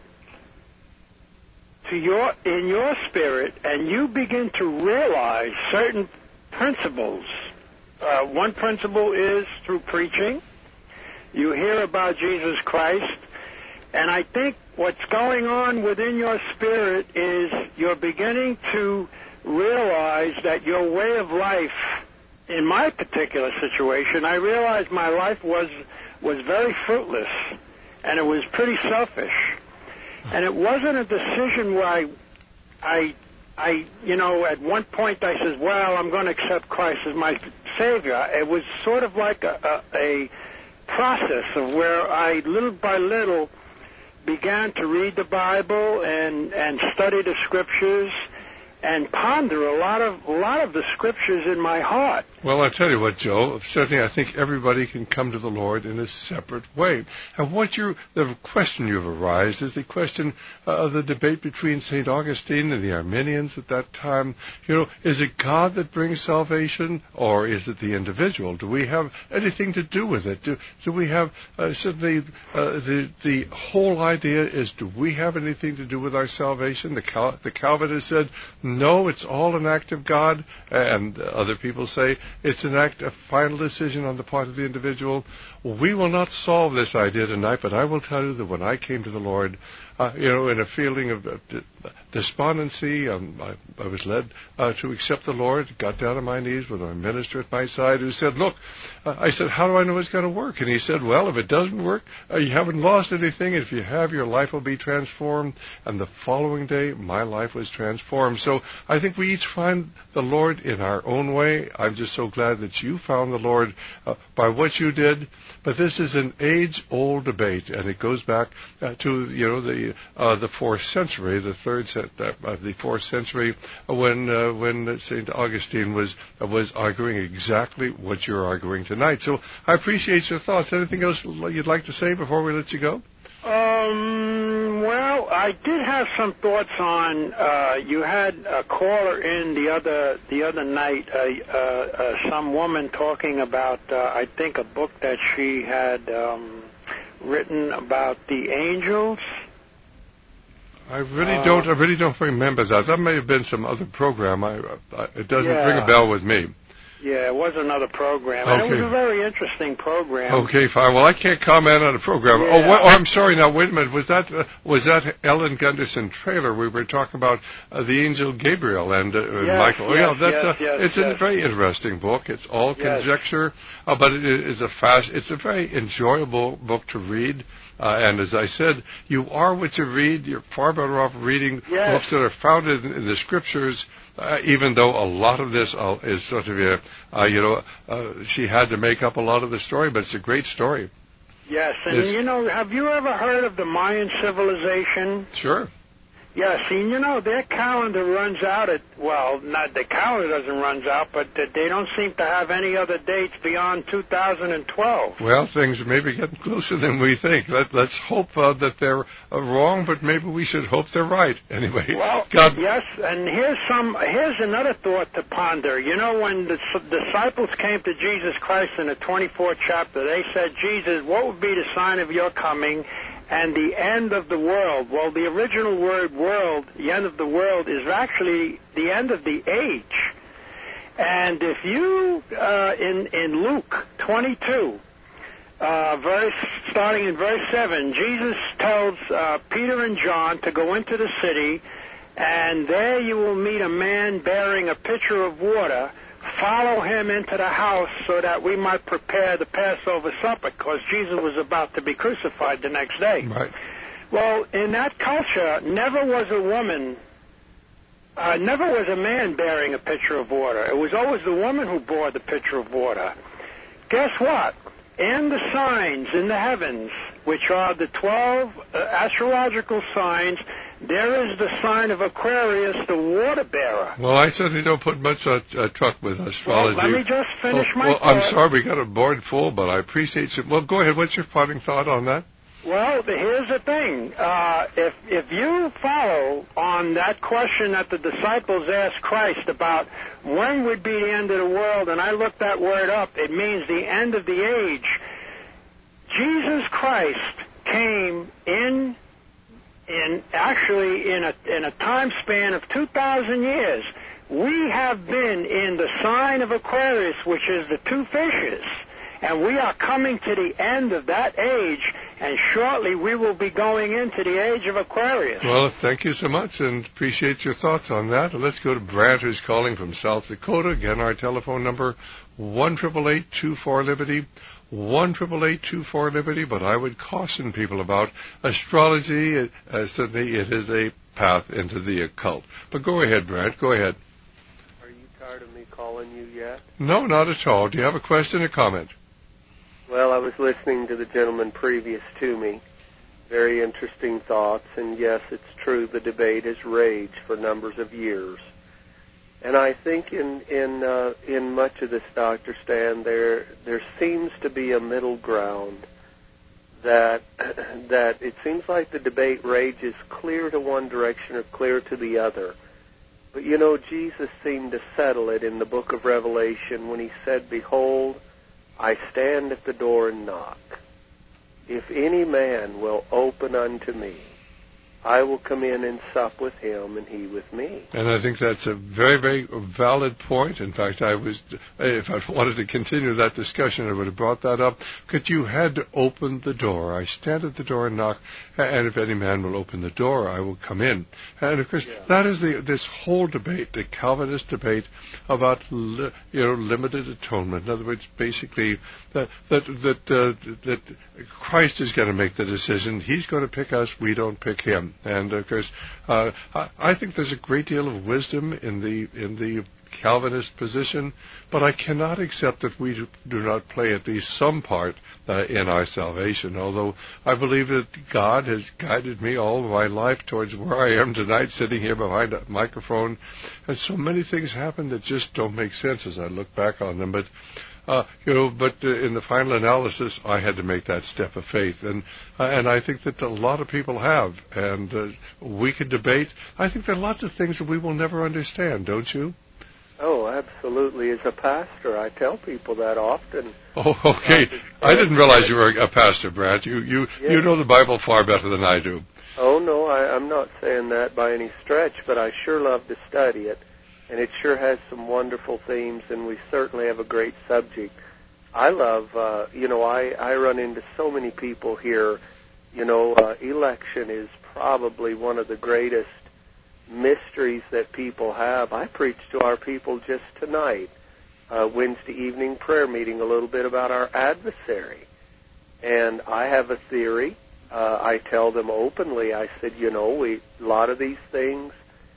to your in your spirit, and you begin to realize certain principles. Uh, one principle is through preaching. You hear about Jesus Christ, and I think what's going on within your spirit is you're beginning to realize that your way of life, in my particular situation, I realized my life was was very fruitless, and it was pretty selfish. And it wasn't a decision where I, I, I, you know, at one point I said, well, I'm going to accept Christ as my Savior. It was sort of like a, a, a process of where I, little by little, began to read the Bible and, and study the Scriptures and ponder a lot of a lot of the Scriptures in my heart. Well, I tell you what, Joe, certainly I think everybody can come to the Lord in a separate way. And what you the question you've arised is the question uh, of the debate between Saint Augustine and the Arminians at that time. You know, is it God that brings salvation, or is it the individual? Do we have anything to do with it? Do, do we have, uh, certainly, uh, the, the whole idea is, do we have anything to do with our salvation? The, Cal- the Calvinists said, no, it's all an act of God, and other people say it's an act of final decision on the part of the individual. We will not solve this idea tonight, but I will tell you that when I came to the Lord, uh, you know, in a feeling of uh, despondency. Um, I, I was led uh, to accept the Lord, got down on my knees with a minister at my side who said, look, uh, I said, how do I know it's going to work? And he said, well, if it doesn't work, uh, you haven't lost anything. If you have, your life will be transformed. And the following day, my life was transformed. So I think we each find the Lord in our own way. I'm just so glad that you found the Lord uh, by what you did. But this is an age-old debate, and it goes back uh, to you know the uh, the fourth century, the third cent- uh, the fourth century, when uh, when Saint Augustine was uh, was arguing exactly what you're arguing tonight. So I appreciate your thoughts. Anything else you'd like to say before we let you go? Um, well, I did have some thoughts on, uh, you had a caller in the other, the other night, uh, uh, uh, some woman talking about, uh, I think a book that she had, um, written about the angels. I really uh, don't, I really don't remember that. That may have been some other program. I, I it doesn't yeah. ring a bell with me. Yeah, it was another program, and okay. it was a very interesting program. Okay, fine. Well, I can't comment on the program. Yeah. Oh, well, oh, I'm sorry. Now, wait a minute. Was that uh, was that Ellen Gunderson trailer? We were talking about uh, the angel Gabriel and, uh, and yes, Michael. Oh, yes, yeah, that's yes, a, yes, it's yes. a very interesting book. It's all yes. conjecture, uh, but it is a fast. It's a very enjoyable book to read. Uh, and as I said, you are what you read. You're far better off reading yes. books that are founded in the scriptures, uh, even though a lot of this uh, is sort of, a, uh, you know, uh, she had to make up a lot of the story, but it's a great story. Yes, and it's, you know, have you ever heard of the Mayan civilization? Sure. Yeah, see, you know, their calendar runs out at, well, not the calendar doesn't run out, but they don't seem to have any other dates beyond two thousand twelve. Well, things may be getting closer than we think. Let, let's hope uh, that they're uh, wrong, but maybe we should hope they're right. Anyway, well, God. Yes, and here's some. Here's another thought to ponder. You know, when the disciples came to Jesus Christ in the twenty-fourth chapter, they said, Jesus, what would be the sign of your coming and the end of the world? Well, the original word world, the end of the world, is actually the end of the age. And if you, uh, in, in Luke twenty-two, uh, verse, starting in verse seven, Jesus tells uh, Peter and John to go into the city, and there you will meet a man bearing a pitcher of water. Follow him into the house so that we might prepare the Passover supper, because Jesus was about to be crucified the next day. Right. Well, in that culture, never was a woman, uh, never was a man bearing a pitcher of water. It was always the woman who bore the pitcher of water. Guess what? In the signs in the heavens, which are the twelve uh, astrological signs, there is the sign of Aquarius, the water bearer. Well, I certainly don't put much uh, uh, truck with astrology. Well, let me just finish oh, my well, thought. I'm sorry, we got a board full, but I appreciate you. Well, go ahead. What's your parting thought on that? Well, here's the thing. Uh, if if you follow on that question that the disciples asked Christ about when would be the end of the world, and I looked that word up, it means the end of the age. Jesus Christ came in, in actually in a in a time span of two thousand years. We have been in the sign of Aquarius, which is the two fishes. And we are coming to the end of that age, and shortly we will be going into the age of Aquarius. Well, thank you so much, and appreciate your thoughts on that. Let's go to Brant, who's calling from South Dakota. Again, our telephone number, one eight eight eight, two four, Liberty, one eight eight eight, two four, Liberty. But I would caution people about astrology. It, uh, certainly it is a path into the occult. But go ahead, Brant, go ahead. Are you tired of me calling you yet? No, not at all. Do you have a question or comment? Well, I was listening to the gentleman previous to me. Very interesting thoughts, and yes, it's true, the debate has raged for numbers of years. And I think in in uh, in much of this, Doctor Stan, there there seems to be a middle ground that that it seems like the debate rages clear to one direction or clear to the other. But you know, Jesus seemed to settle it in the book of Revelation when he said, "Behold, I stand at the door and knock. If any man will open unto me, I will come in and sup with him and he with me. And I think that's a very, very valid point. In fact, I was, if I wanted to continue that discussion, I would have brought that up. Because you had to open the door. I stand at the door and knock, and if any man will open the door, I will come in. And of course, yeah. that is the this whole debate, the Calvinist debate about li, you know limited atonement. In other words, basically that that that uh, that Christ is going to make the decision. He's going to pick us. We don't pick him. And of course, uh, I, I think there's a great deal of wisdom in the in the Calvinist position, but I cannot accept that we do not play at least some part uh, in our salvation. Although I believe that God has guided me all my life towards where I am tonight, sitting here behind a microphone, and so many things happen that just don't make sense as I look back on them. But Uh, you know, but uh, in the final analysis, I had to make that step of faith, and uh, and I think that a lot of people have, and uh, we could debate. I think there are lots of things that we will never understand, don't you? Oh, absolutely. As a pastor, I tell people that often. Oh, okay. I didn't realize you were a pastor, Brant. You you yes. you know the Bible far better than I do. Oh no, I, I'm not saying that by any stretch, but I sure love to study it. And it sure has some wonderful themes, and we certainly have a great subject. I love, uh, you know, I, I run into so many people here. You know, uh, election is probably one of the greatest mysteries that people have. I preached to our people just tonight, uh, Wednesday evening prayer meeting, a little bit about our adversary. And I have a theory. Uh, I tell them openly, I said, you know, we a lot of these things,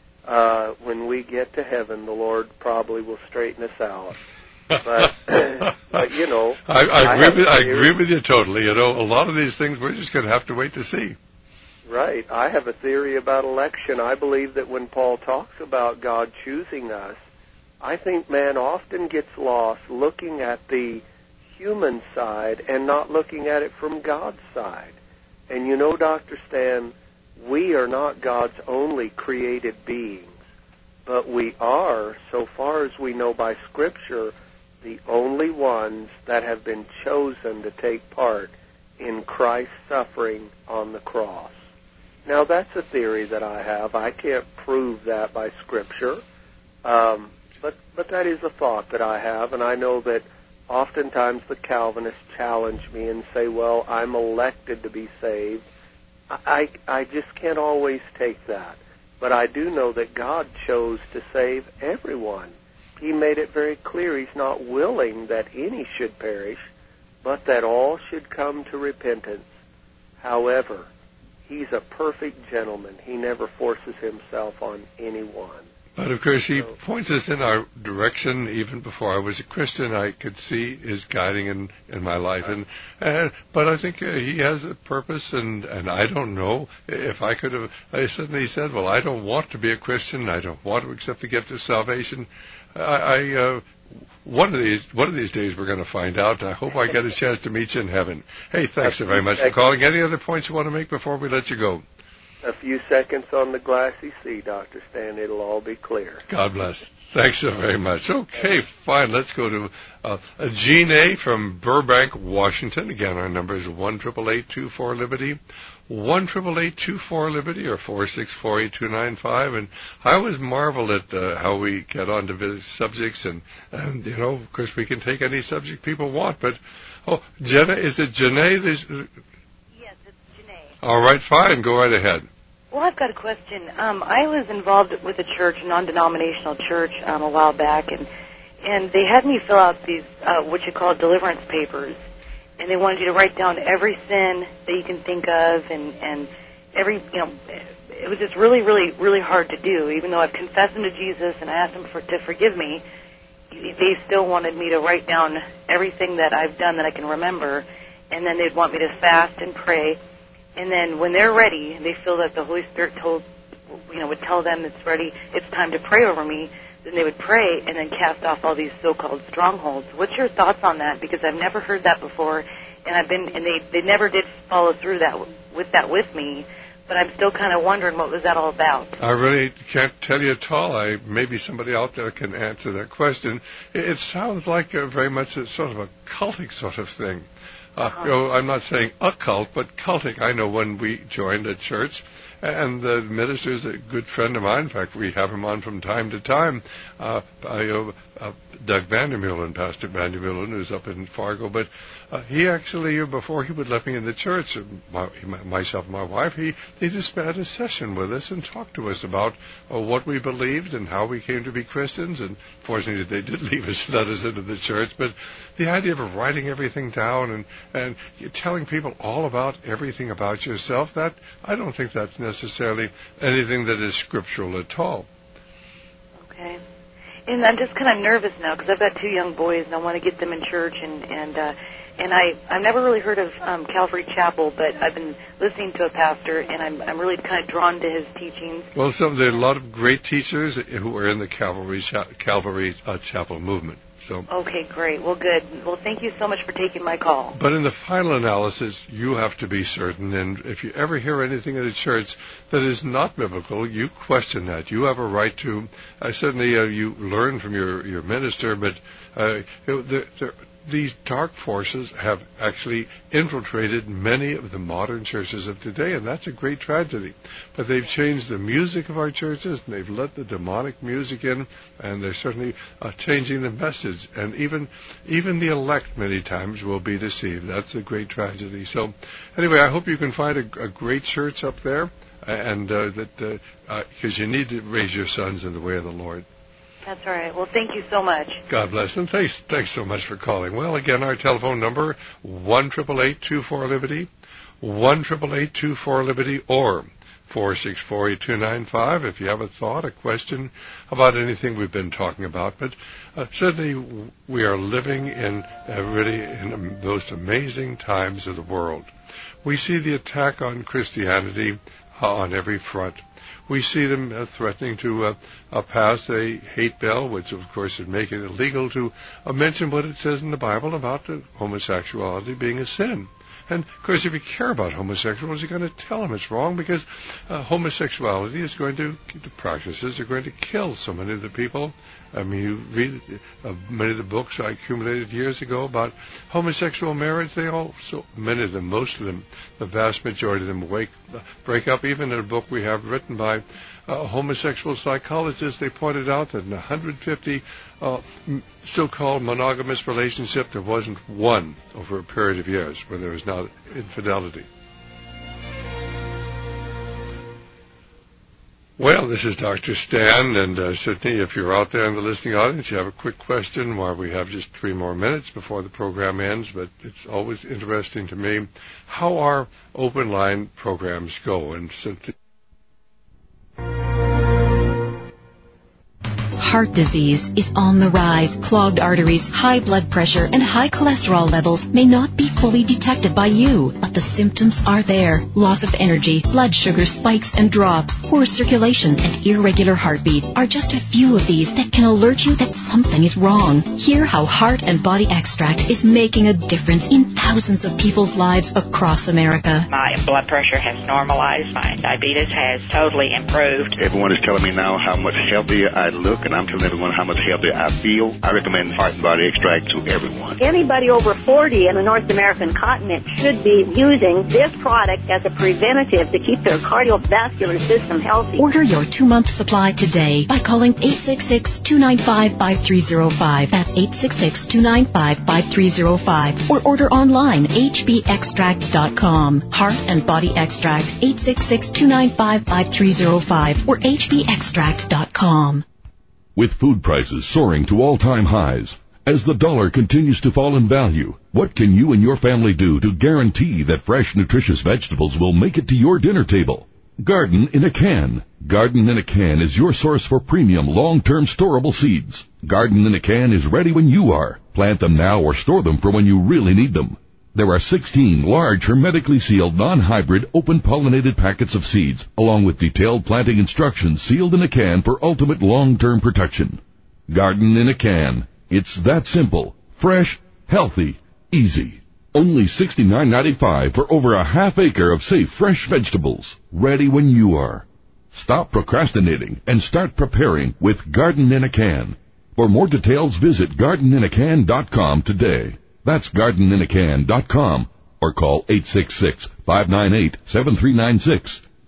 Uh, when we get to heaven, the Lord probably will straighten us out. But, but you know, I, I, I, agree with, I agree with you totally. You know, a lot of these things we're just going to have to wait to see. Right. I have a theory about election. I believe that when Paul talks about God choosing us, I think man often gets lost looking at the human side and not looking at it from God's side. And you know, Doctor Stan, we are not God's only created beings, but we are, so far as we know by Scripture, the only ones that have been chosen to take part in Christ's suffering on the cross. Now, that's a theory that I have. I can't prove that by Scripture, um, but, but that is a thought that I have, and I know that oftentimes the Calvinists challenge me and say, well, I'm elected to be saved. I, I just can't always take that. But I do know that God chose to save everyone. He made it very clear He's not willing that any should perish, but that all should come to repentance. However, He's a perfect gentleman. He never forces Himself on anyone. But, of course, He so, points us in our direction. Even before I was a Christian, I could see His guiding in, in my life. And uh, But I think uh, He has a purpose, and, and I don't know if I could have... I suddenly said, well, I don't want to be a Christian. I don't want to accept the gift of salvation. I... I uh, One of these one of these days we're going to find out. I hope I get a chance to meet you in heaven. Hey, thanks so very much for calling. Any other points you want to make before we let you go? A few seconds on the glassy sea, Doctor Stan. It'll all be clear. God bless. Thanks so very much. Okay, fine. Let's go to uh, Jean A. from Burbank, Washington. Again, our number is one eight eight eight, two four, Liberty, one eight eight eight, two four, Liberty, or four six four, eight two nine five. And I always marvel at uh, how we get on to various subjects. And, and, you know, of course, we can take any subject people want. But, oh, Jenna, is it Janae? This, all right, fine. Go right ahead. Well, I've got a question. Um, I was involved with a church, a non-denominational church, um, a while back, and and they had me fill out these uh, what you call deliverance papers, and they wanted you to write down every sin that you can think of, and and every you know, it was just really, really, really hard to do. Even though I've confessed them to Jesus and I asked them for, to forgive me, they still wanted me to write down everything that I've done that I can remember, and then they'd want me to fast and pray. And then when they're ready, and they feel that the Holy Spirit told, you know, would tell them it's ready, it's time to pray over me, then they would pray and then cast off all these so-called strongholds. What's your thoughts on that? Because I've never heard that before, and I've been, and they, they never did follow through that with that with me. But I'm still kind of wondering what was that all about. I really can't tell you at all. I maybe somebody out there can answer that question. It, it sounds like a, very much a sort of a cultic sort of thing. Uh, you know, I'm not saying occult, but cultic. I know when we joined a church, And the minister is a good friend of mine. In fact, we have him on from time to time. Uh, I, uh, uh, Doug Vandermeulen, Pastor Vandermeulen, who's up in Fargo. But uh, he actually, before he would let me in the church, my, myself and my wife, he, he just had a session with us and talked to us about uh, what we believed and how we came to be Christians. And fortunately, they did leave us, let us into the church. But the idea of writing everything down and, and telling people all about everything about yourself, that I don't think that's necessarily anything that is scriptural at all. Okay. And I'm just kind of nervous now because I've got two young boys and I want to get them in church, and and uh, and I I've never really heard of um, Calvary Chapel, but I've been listening to a pastor and I'm I'm really kind of drawn to his teachings. Well, so there are a lot of great teachers who are in the Calvary Calvary uh, Chapel movement. So. Okay, great. Well, good. Well, thank you so much for taking my call. But in the final analysis, you have to be certain, and if you ever hear anything in a church that is not biblical, you question that. You have a right to. Uh, certainly, uh, you learn from your, your minister, but uh, the, the, these dark forces have actually infiltrated many of the modern churches of today, and that's a great tragedy. But they've changed the music of our churches, and they've let the demonic music in, and they're certainly uh, changing the message. And even even the elect many times will be deceived. That's a great tragedy. So anyway, I hope you can find a, a great church up there, and uh, that because uh, uh, you need to raise your sons in the way of the Lord. That's all right. Well, thank you so much. God bless them. Thanks, thanks so much for calling. Well, again, our telephone number, one eight eight eight, two four, Liberty, one eight eight eight, two four, Liberty, or four six four, eight two nine five if you have a thought, a question about anything we've been talking about. But uh, certainly we are living in uh, really in the most amazing times of the world. We see the attack on Christianity uh, on every front. We see them uh, threatening to uh, uh, pass a hate bill, which, of course, would make it illegal to uh, mention what it says in the Bible about uh, homosexuality being a sin. And, of course, if you care about homosexuals, you're going to tell them it's wrong because uh, homosexuality is going to, the practices are going to kill so many of the people. I mean, you read uh, many of the books I accumulated years ago about homosexual marriage. They all, so many of them, most of them, the vast majority of them wake, uh, break up. Even in a book we have written by a homosexual psychologist, they pointed out that in one hundred fifty uh, so-called monogamous relationships, there wasn't one over a period of years where there was not infidelity. Well, this is Doctor Stan, and uh, certainly if you're out there in the listening audience, you have a quick question while we have just three more minutes before the program ends, but it's always interesting to me how our open line programs go. And since Heart disease is on the rise. Clogged arteries, high blood pressure, and high cholesterol levels may not be fully detected by you, but the symptoms are there. Loss of energy, blood sugar spikes and drops, poor circulation, and irregular heartbeat are just a few of these that can alert you that something is wrong. Hear how Heart and Body Extract is making a difference in thousands of people's lives across America. My blood pressure has normalized. My diabetes has totally improved. Everyone is telling me now how much healthier I look, and I'm telling everyone how much healthier I feel. I recommend Heart and Body Extract to everyone. Anybody over forty in the North American continent should be using this product as a preventative to keep their cardiovascular system healthy. Order your two-month supply today by calling eight six six, two nine five, five three zero five. That's eight six six, two nine five, five three zero five. Or order online, h b extract dot com. Heart and Body Extract, eight six six, two nine five, five three zero five or h b extract dot com. With food prices soaring to all-time highs, as the dollar continues to fall in value, what can you and your family do to guarantee that fresh, nutritious vegetables will make it to your dinner table? Garden in a Can. Garden in a Can is your source for premium, long-term storable seeds. Garden in a Can is ready when you are. Plant them now or store them for when you really need them. There are sixteen large, hermetically sealed, non-hybrid, open-pollinated packets of seeds, along with detailed planting instructions sealed in a can for ultimate long-term protection. Garden in a Can. It's that simple, fresh, healthy, easy. Only sixty-nine ninety-five for over a half acre of safe, fresh vegetables, ready when you are. Stop procrastinating and start preparing with Garden in a Can. For more details, visit garden in a can dot com today. That's garden in a can dot com or call eight six six, five nine eight, seven three nine six,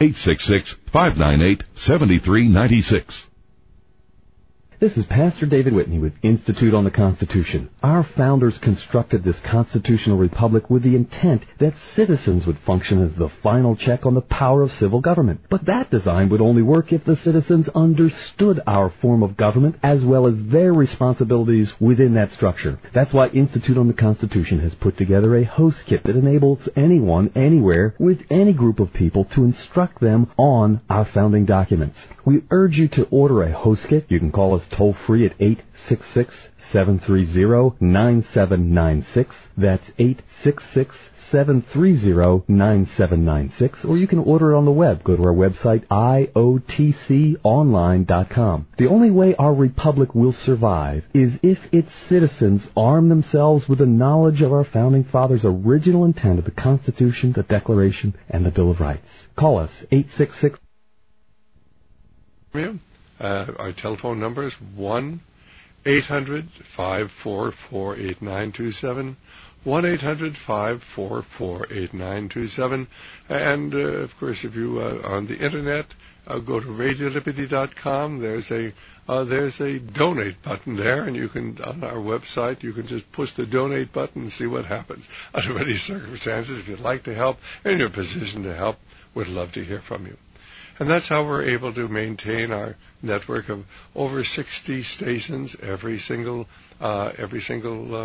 eight six six, five nine eight, seven three nine six. This is Pastor David Whitney with Institute on the Constitution. Our founders constructed this constitutional republic with the intent that citizens would function as the final check on the power of civil government. But that design would only work if the citizens understood our form of government as well as their responsibilities within that structure. That's why Institute on the Constitution has put together a host kit that enables anyone, anywhere, with any group of people to instruct them on our founding documents. We urge you to order a host kit. You can call us toll free at eight six six, seven three zero, nine seven nine six. That's eight six six, seven three zero, nine seven nine six. Or you can order it on the web. Go to our website, I O T C online dot com. The only way our republic will survive is if its citizens arm themselves with the knowledge of our founding fathers' original intent of the Constitution, the Declaration, and the Bill of Rights. Call us, eight six six. Uh, our telephone number is one eight hundred, five four four, eight nine two seven, one eight hundred, five four four, eight nine two seven. And, uh, of course, if you uh, are on the Internet, uh, go to radio liberty dot com. There's a uh, there's a donate button there, and you can, on our website, you can just push the donate button and see what happens. Under any circumstances, if you'd like to help, in your position to help, we'd love to hear from you. And that's how we're able to maintain our network of over sixty stations every single uh, every single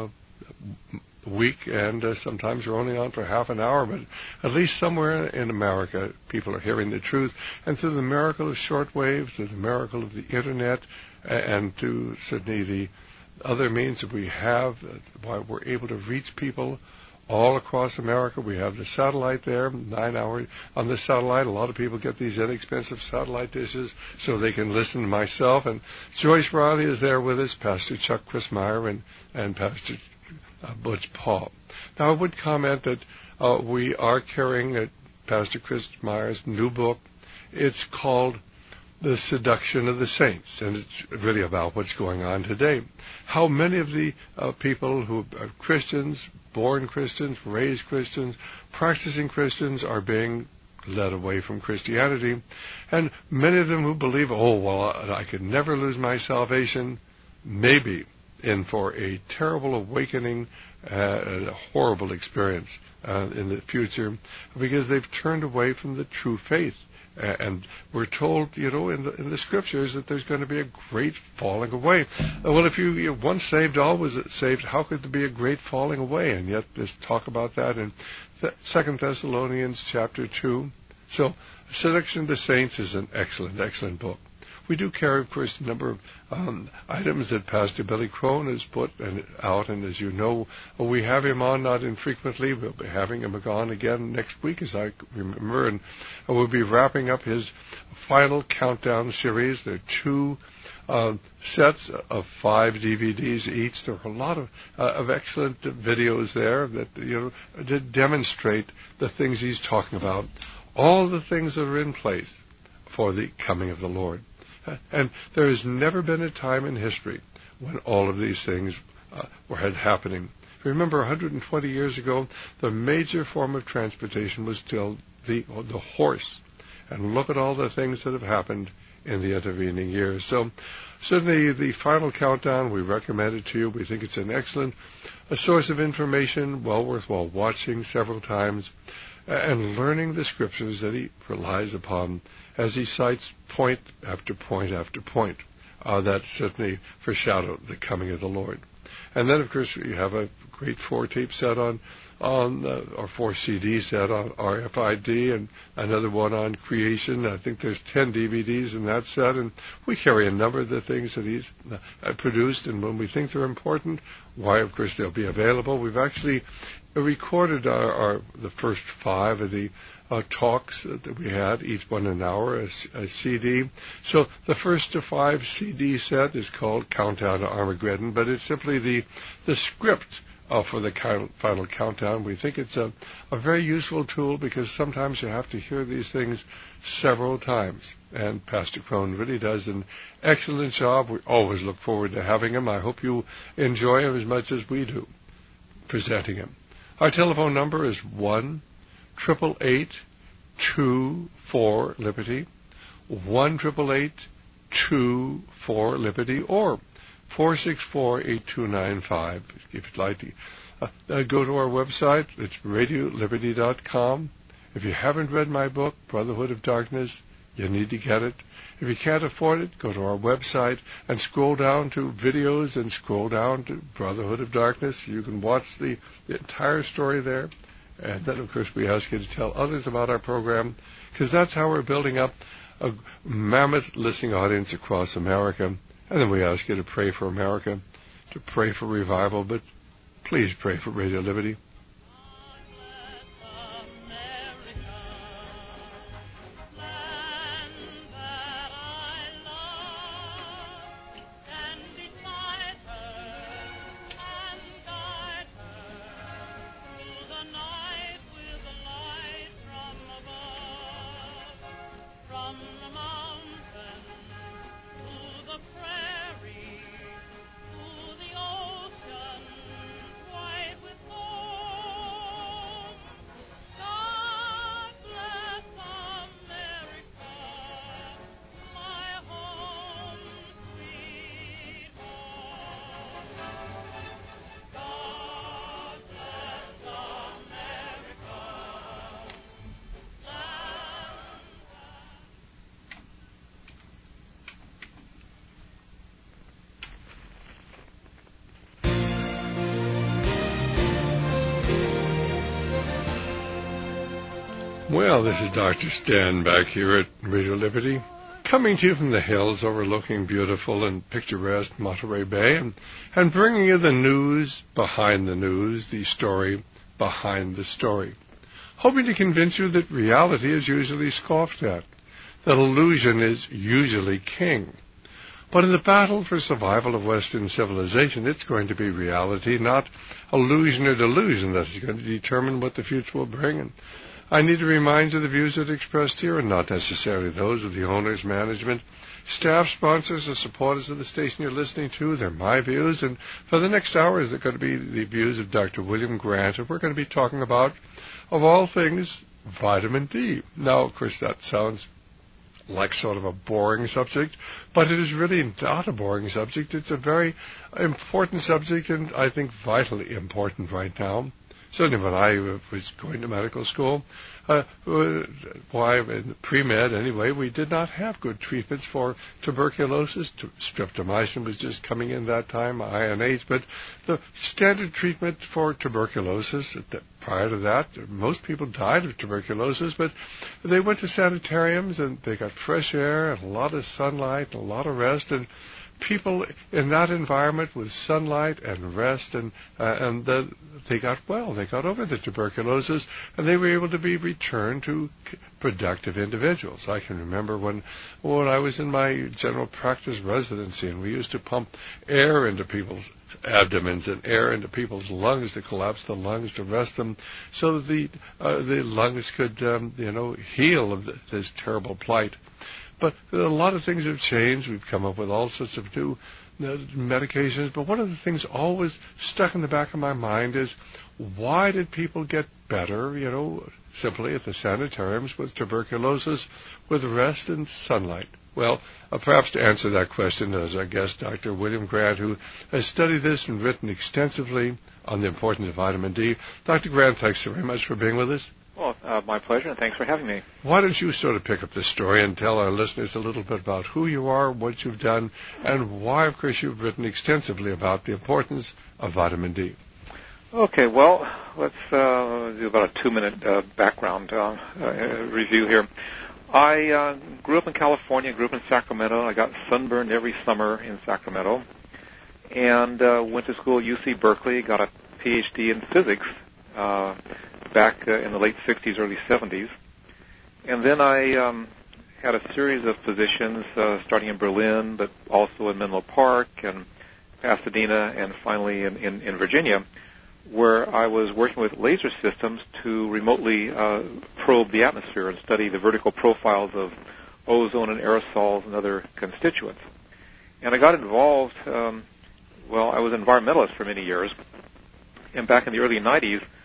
uh, week, and uh, sometimes we're only on for half an hour, but at least somewhere in America, people are hearing the truth. And through the miracle of shortwave, through the miracle of the Internet, and through certainly the other means that we have, uh, why we're able to reach people all across America. We have the satellite there, nine hour on the satellite. A lot of people get these inexpensive satellite dishes so they can listen to myself. And Joyce Riley is there with us, Pastor Chuck Christmeyer, and, and Pastor uh, Butch Paul. Now, I would comment that uh, we are carrying uh, Pastor Christmeyer's new book. It's called The Seduction of the Saints, and it's really about what's going on today. How many of the uh, people who are Christians, born Christians, raised Christians, practicing Christians, are being led away from Christianity, and many of them who believe, oh, well, I could never lose my salvation, may be in for a terrible awakening, uh, a horrible experience uh, in the future, because they've turned away from the true faith. And we're told, you know, in the, in the Scriptures that there's going to be a great falling away. Well, if you, you're once saved, always saved, how could there be a great falling away? And yet there's talk about that in Second Thessalonians chapter two. So, Seduction of the Saints is an excellent, excellent book. We do carry, of course, a number of um, items that Pastor Billy Crone has put out, and as you know, we have him on not infrequently. We'll be having him on again next week, as I remember, and we'll be wrapping up his final countdown series. There are two uh, sets of five D V Ds each. There are a lot of, uh, of excellent videos there that, you know, to demonstrate the things he's talking about, all the things that are in place for the coming of the Lord. And there has never been a time in history when all of these things uh, were had happening. Remember, one hundred twenty years ago, the major form of transportation was still the the horse. And look at all the things that have happened in the intervening years. So, certainly, the final countdown, we recommend it to you. We think it's an excellent a source of information, well worthwhile watching several times, and learning the Scriptures that he relies upon as he cites point after point after point uh, that certainly foreshadow the coming of the Lord. And then, of course, we have a great four-tape set on, on uh, or four C D set on R F I D, and another one on creation. I think there's ten D V Ds in that set, and we carry a number of the things that he's uh, produced, and when we think they're important, why, of course, they'll be available. We've actually recorded our, our the first five of the Uh, talks uh, that we had, each one an hour, a, a C D. So the first to five C D set is called Countdown to Armageddon, but it's simply the the script uh, for the count, final countdown. We think it's a, a very useful tool because sometimes you have to hear these things several times. And Pastor Crone really does an excellent job. We always look forward to having him. I hope you enjoy him as much as we do presenting him. Our telephone number is one eight eight eight, two four Liberty, one eight eight eight two four Liberty, or four six four eight two nine five if you'd like to. Uh, uh, go to our website. It's radio liberty dot com. If you haven't read my book, Brotherhood of Darkness, you need to get it. If you can't afford it, go to our website and scroll down to videos and scroll down to Brotherhood of Darkness. You can watch the, the entire story there. And then, of course, we ask you to tell others about our program, because that's how we're building up a mammoth listening audience across America. And then we ask you to pray for America, to pray for revival, but please pray for Radio Liberty. Well, this is Doctor Stan back here at Radio Liberty, coming to you from the hills overlooking beautiful and picturesque Monterey Bay, and, and bringing you the news behind the news, the story behind the story, hoping to convince you that reality is usually scoffed at, that illusion is usually king. But in the battle for survival of Western civilization, it's going to be reality, not illusion or delusion, that is going to determine what the future will bring. And I need to remind you the views that are expressed here are not necessarily those of the owners, management, staff, sponsors, or supporters of the station you're listening to. They're my views, and for the next hours, they're going to be the views of Doctor William Grant, and we're going to be talking about, of all things, vitamin D. Now, of course, that sounds like sort of a boring subject, but it is really not a boring subject. It's a very important subject, and I think vitally important right now. Certainly when I was going to medical school, uh, why, in pre-med anyway, we did not have good treatments for tuberculosis. Streptomycin was just coming in that time, I N H, but the standard treatment for tuberculosis, prior to that, most people died of tuberculosis, but they went to sanitariums and they got fresh air and a lot of sunlight and a lot of rest, and people in that environment with sunlight and rest, and uh, and the, they got well. They got over the tuberculosis, and they were able to be returned to productive individuals. I can remember when when I was in my general practice residency, and we used to pump air into people's abdomens and air into people's lungs to collapse the lungs to rest them, so that the uh, the lungs could um, you know heal of this terrible plight. But a lot of things have changed. We've come up with all sorts of new uh, medications. But one of the things always stuck in the back of my mind is, why did people get better, you know, simply at the sanitariums with tuberculosis, with rest and sunlight? Well, uh, perhaps to answer that question is our guest, Doctor William Grant, who has studied this and written extensively on the importance of vitamin D. Doctor Grant, thanks so very much for being with us. Well, uh, my pleasure, and thanks for having me. Why don't you sort of pick up this story and tell our listeners a little bit about who you are, what you've done, and why, of course, you've written extensively about the importance of vitamin D. Okay, well, let's uh, do about a two-minute uh, background uh, uh, review here. I uh, grew up in California, grew up in Sacramento. I got sunburned every summer in Sacramento, and uh, went to school at U C Berkeley, got a P H D in physics uh, back uh, in the late sixties, early seventies. And then I um, had a series of positions, uh, starting in Berlin, but also in Menlo Park and Pasadena, and finally in, in, in Virginia, where I was working with laser systems to remotely uh, probe the atmosphere and study the vertical profiles of ozone and aerosols and other constituents. And I got involved, um, well, I was an environmentalist for many years, and back in the early nineties,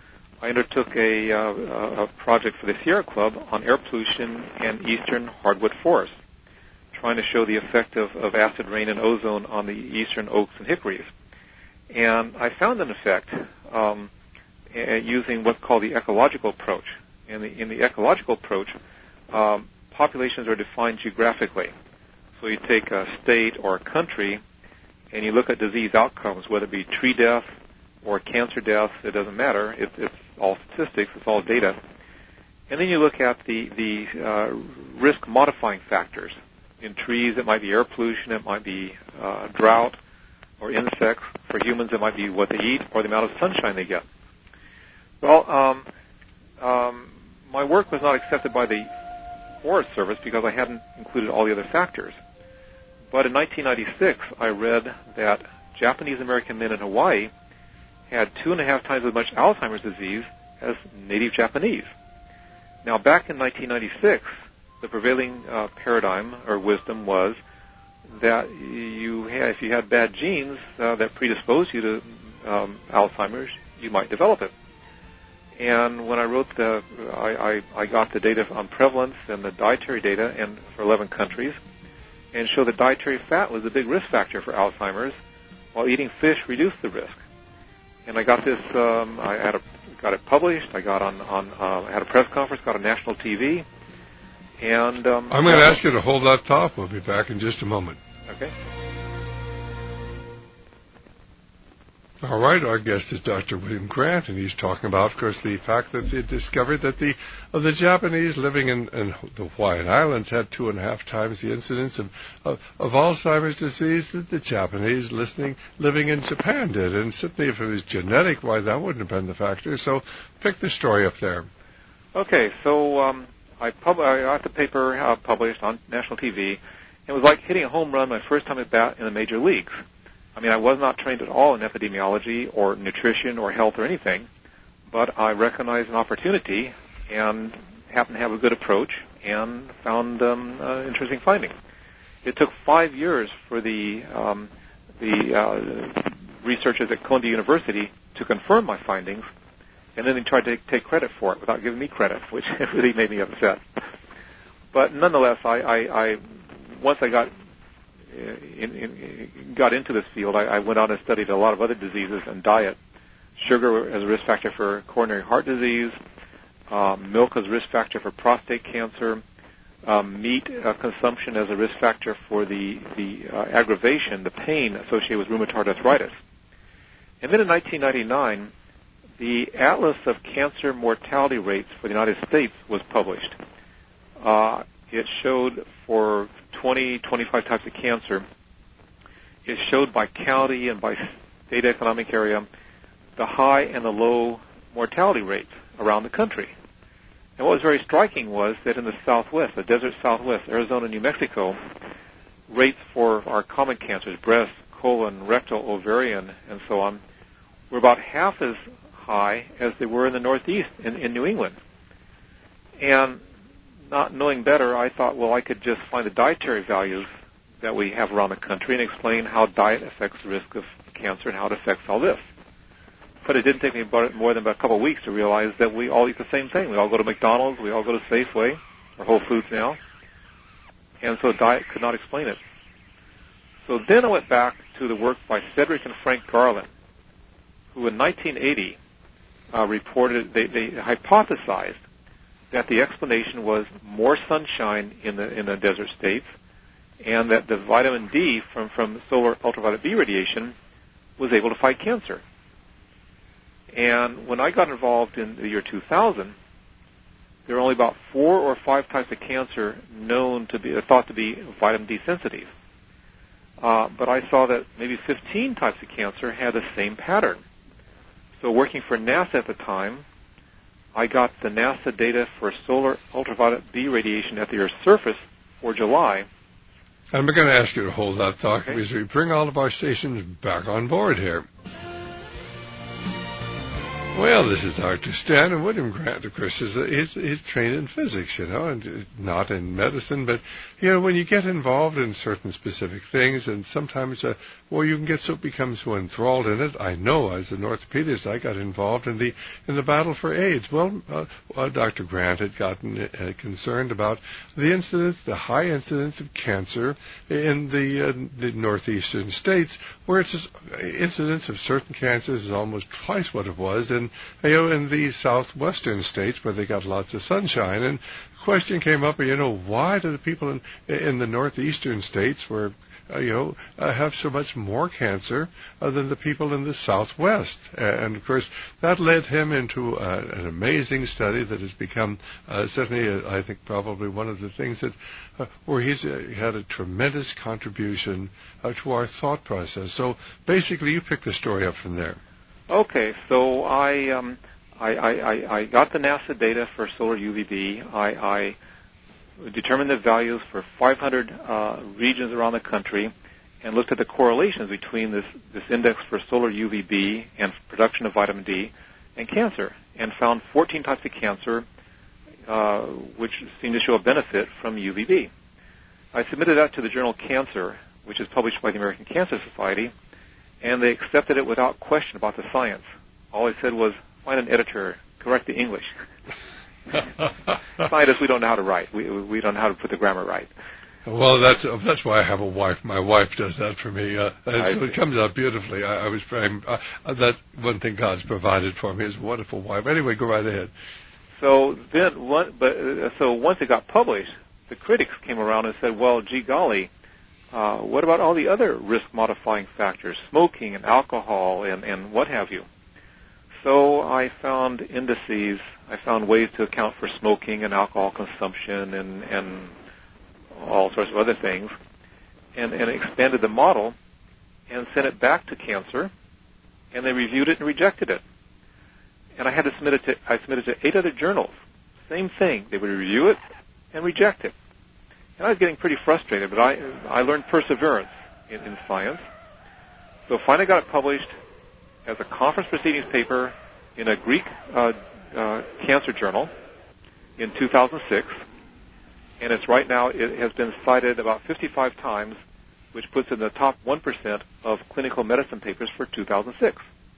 I undertook a, uh, a project for the Sierra Club on air pollution and eastern hardwood forests, trying to show the effect of, of acid rain and ozone on the eastern oaks and hickories. And I found an effect um, using what's called the ecological approach. In the, in the ecological approach, um, populations are defined geographically. So you take a state or a country, and you look at disease outcomes, whether it be tree death or cancer death, it doesn't matter. It, it's all statistics. It's all data. And then you look at the, the uh, risk-modifying factors. In trees, it might be air pollution. It might be uh, drought or insects. For humans, it might be what they eat or the amount of sunshine they get. Well, um, um, my work was not accepted by the Forest Service because I hadn't included all the other factors. But in nineteen ninety-six, I read that Japanese-American men in Hawaii had two and a half times as much Alzheimer's disease as native Japanese. Now, back in nineteen ninety-six, the prevailing uh, paradigm or wisdom was that you had, if you had bad genes uh, that predisposed you to um, Alzheimer's, you might develop it. And when I wrote the, I, I, I got the data on prevalence and the dietary data and for eleven countries, and showed that dietary fat was a big risk factor for Alzheimer's, while eating fish reduced the risk. And I got this, um, I had a, got it published. I got on, on uh, I had a press conference, got on national T V, and um, I'm going to ask you to hold that thought. We'll be back in just a moment. Okay. All right, our guest is Doctor William Grant, and he's talking about, of course, the fact that they discovered that the of the Japanese living in, in the Hawaiian Islands had two and a half times the incidence of, of, of Alzheimer's disease that the Japanese listening living in Japan did. And simply, if it was genetic, why, that wouldn't have been the factor. So pick the story up there. Okay, so um, I, pub- I got the paper uh, published on national T V. It was like hitting a home run my first time at bat in the major leagues. I mean, I was not trained at all in epidemiology or nutrition or health or anything, but I recognized an opportunity and happened to have a good approach and found um, uh, interesting findings. It took five years for the um, the uh, researchers at Columbia University to confirm my findings, and then they tried to take credit for it without giving me credit, which really made me upset. But nonetheless, I, I, I once I got In, in, got into this field, I, I went on and studied a lot of other diseases and diet. Sugar as a risk factor for coronary heart disease, um, milk as a risk factor for prostate cancer, um, meat uh, consumption as a risk factor for the, the uh, aggravation, the pain associated with rheumatoid arthritis. And then in nineteen ninety-nine, the Atlas of Cancer Mortality Rates for the United States was published. Uh, it showed for twenty, twenty-five types of cancer, it showed by county and by state economic area the high and the low mortality rates around the country. And what was very striking was that in the Southwest, the desert Southwest, Arizona, New Mexico, rates for our common cancers, breast, colon, rectal, ovarian, and so on, were about half as high as they were in the Northeast, in, in New England. And not knowing better, I thought, well, I could just find the dietary values that we have around the country and explain how diet affects the risk of cancer and how it affects all this. But it didn't take me about more than about a couple of weeks to realize that we all eat the same thing. We all go to McDonald's, we all go to Safeway, or Whole Foods now, and so diet could not explain it. So then I went back to the work by Cedric and Frank Garland, who in nineteen eighty uh, reported, they, they hypothesized that the explanation was more sunshine in the in the desert states, and that the vitamin D from, from solar ultraviolet B radiation was able to fight cancer. And when I got involved in the year two thousand, there were only about four or five types of cancer known to be thought to be vitamin D sensitive. Uh, but I saw that maybe fifteen types of cancer had the same pattern. So working for NASA at the time, I got the NASA data for solar ultraviolet B radiation at the Earth's surface for July. I'm going to ask you to hold that thought Okay. because we bring all of our stations back on board here. Well, this is Doctor Stan, and William Grant, of course, is he's, he's trained in physics, you know, and not in medicine. But, you know, when you get involved in certain specific things, and sometimes, uh, well, you can get so become so enthralled in it. I know, as an orthopedist, I got involved in the in the battle for AIDS. Well, uh, uh, Doctor Grant had gotten uh, concerned about the incidence, the high incidence of cancer in the, uh, the northeastern states, where it's just, incidence of certain cancers is almost twice what it was in you know, in the southwestern states where they got lots of sunshine. And the question came up, you know, why do the people in in the northeastern states where uh, you know uh, have so much more cancer uh, than the people in the southwest? Uh, and of course, that led him into uh, an amazing study that has become uh, certainly, uh, I think, probably one of the things that uh, where he's uh, had a tremendous contribution uh, to our thought process. So basically, you pick the story up from there. Okay, so I, um, I, I, I got the NASA data for solar U V B. I, I determined the values for five hundred uh, regions around the country and looked at the correlations between this, this index for solar U V B and production of vitamin D and cancer, and found fourteen types of cancer uh, which seemed to show a benefit from U V B. I submitted that to the journal Cancer, which is published by the American Cancer Society, and they accepted it without question about the science. All they said was, find an editor, correct the English. Scientists, we don't know how to write. We we don't know how to put the grammar right. Well, that's that's why I have a wife. My wife does that for me, uh, and so it comes out beautifully. I, I was praying uh, that one thing God's provided for me is a wonderful wife. Anyway, go right ahead. So then, one, but uh, so once it got published, the critics came around and said, well, gee golly. Uh, what about all the other risk-modifying factors, smoking and alcohol and, and what have you? So I found indices. I found ways to account for smoking and alcohol consumption and, and all sorts of other things, and, and expanded the model and sent it back to Cancer, and they reviewed it and rejected it. And I had to submit it to, I submitted it to eight other journals. Same thing. They would review it and reject it. And I was getting pretty frustrated, but I I learned perseverance in, in science. So finally got it published as a conference proceedings paper in a Greek uh, uh, cancer journal in two thousand six. And it's right now, it has been cited about fifty-five times, which puts it in the top one percent of clinical medicine papers for two thousand six.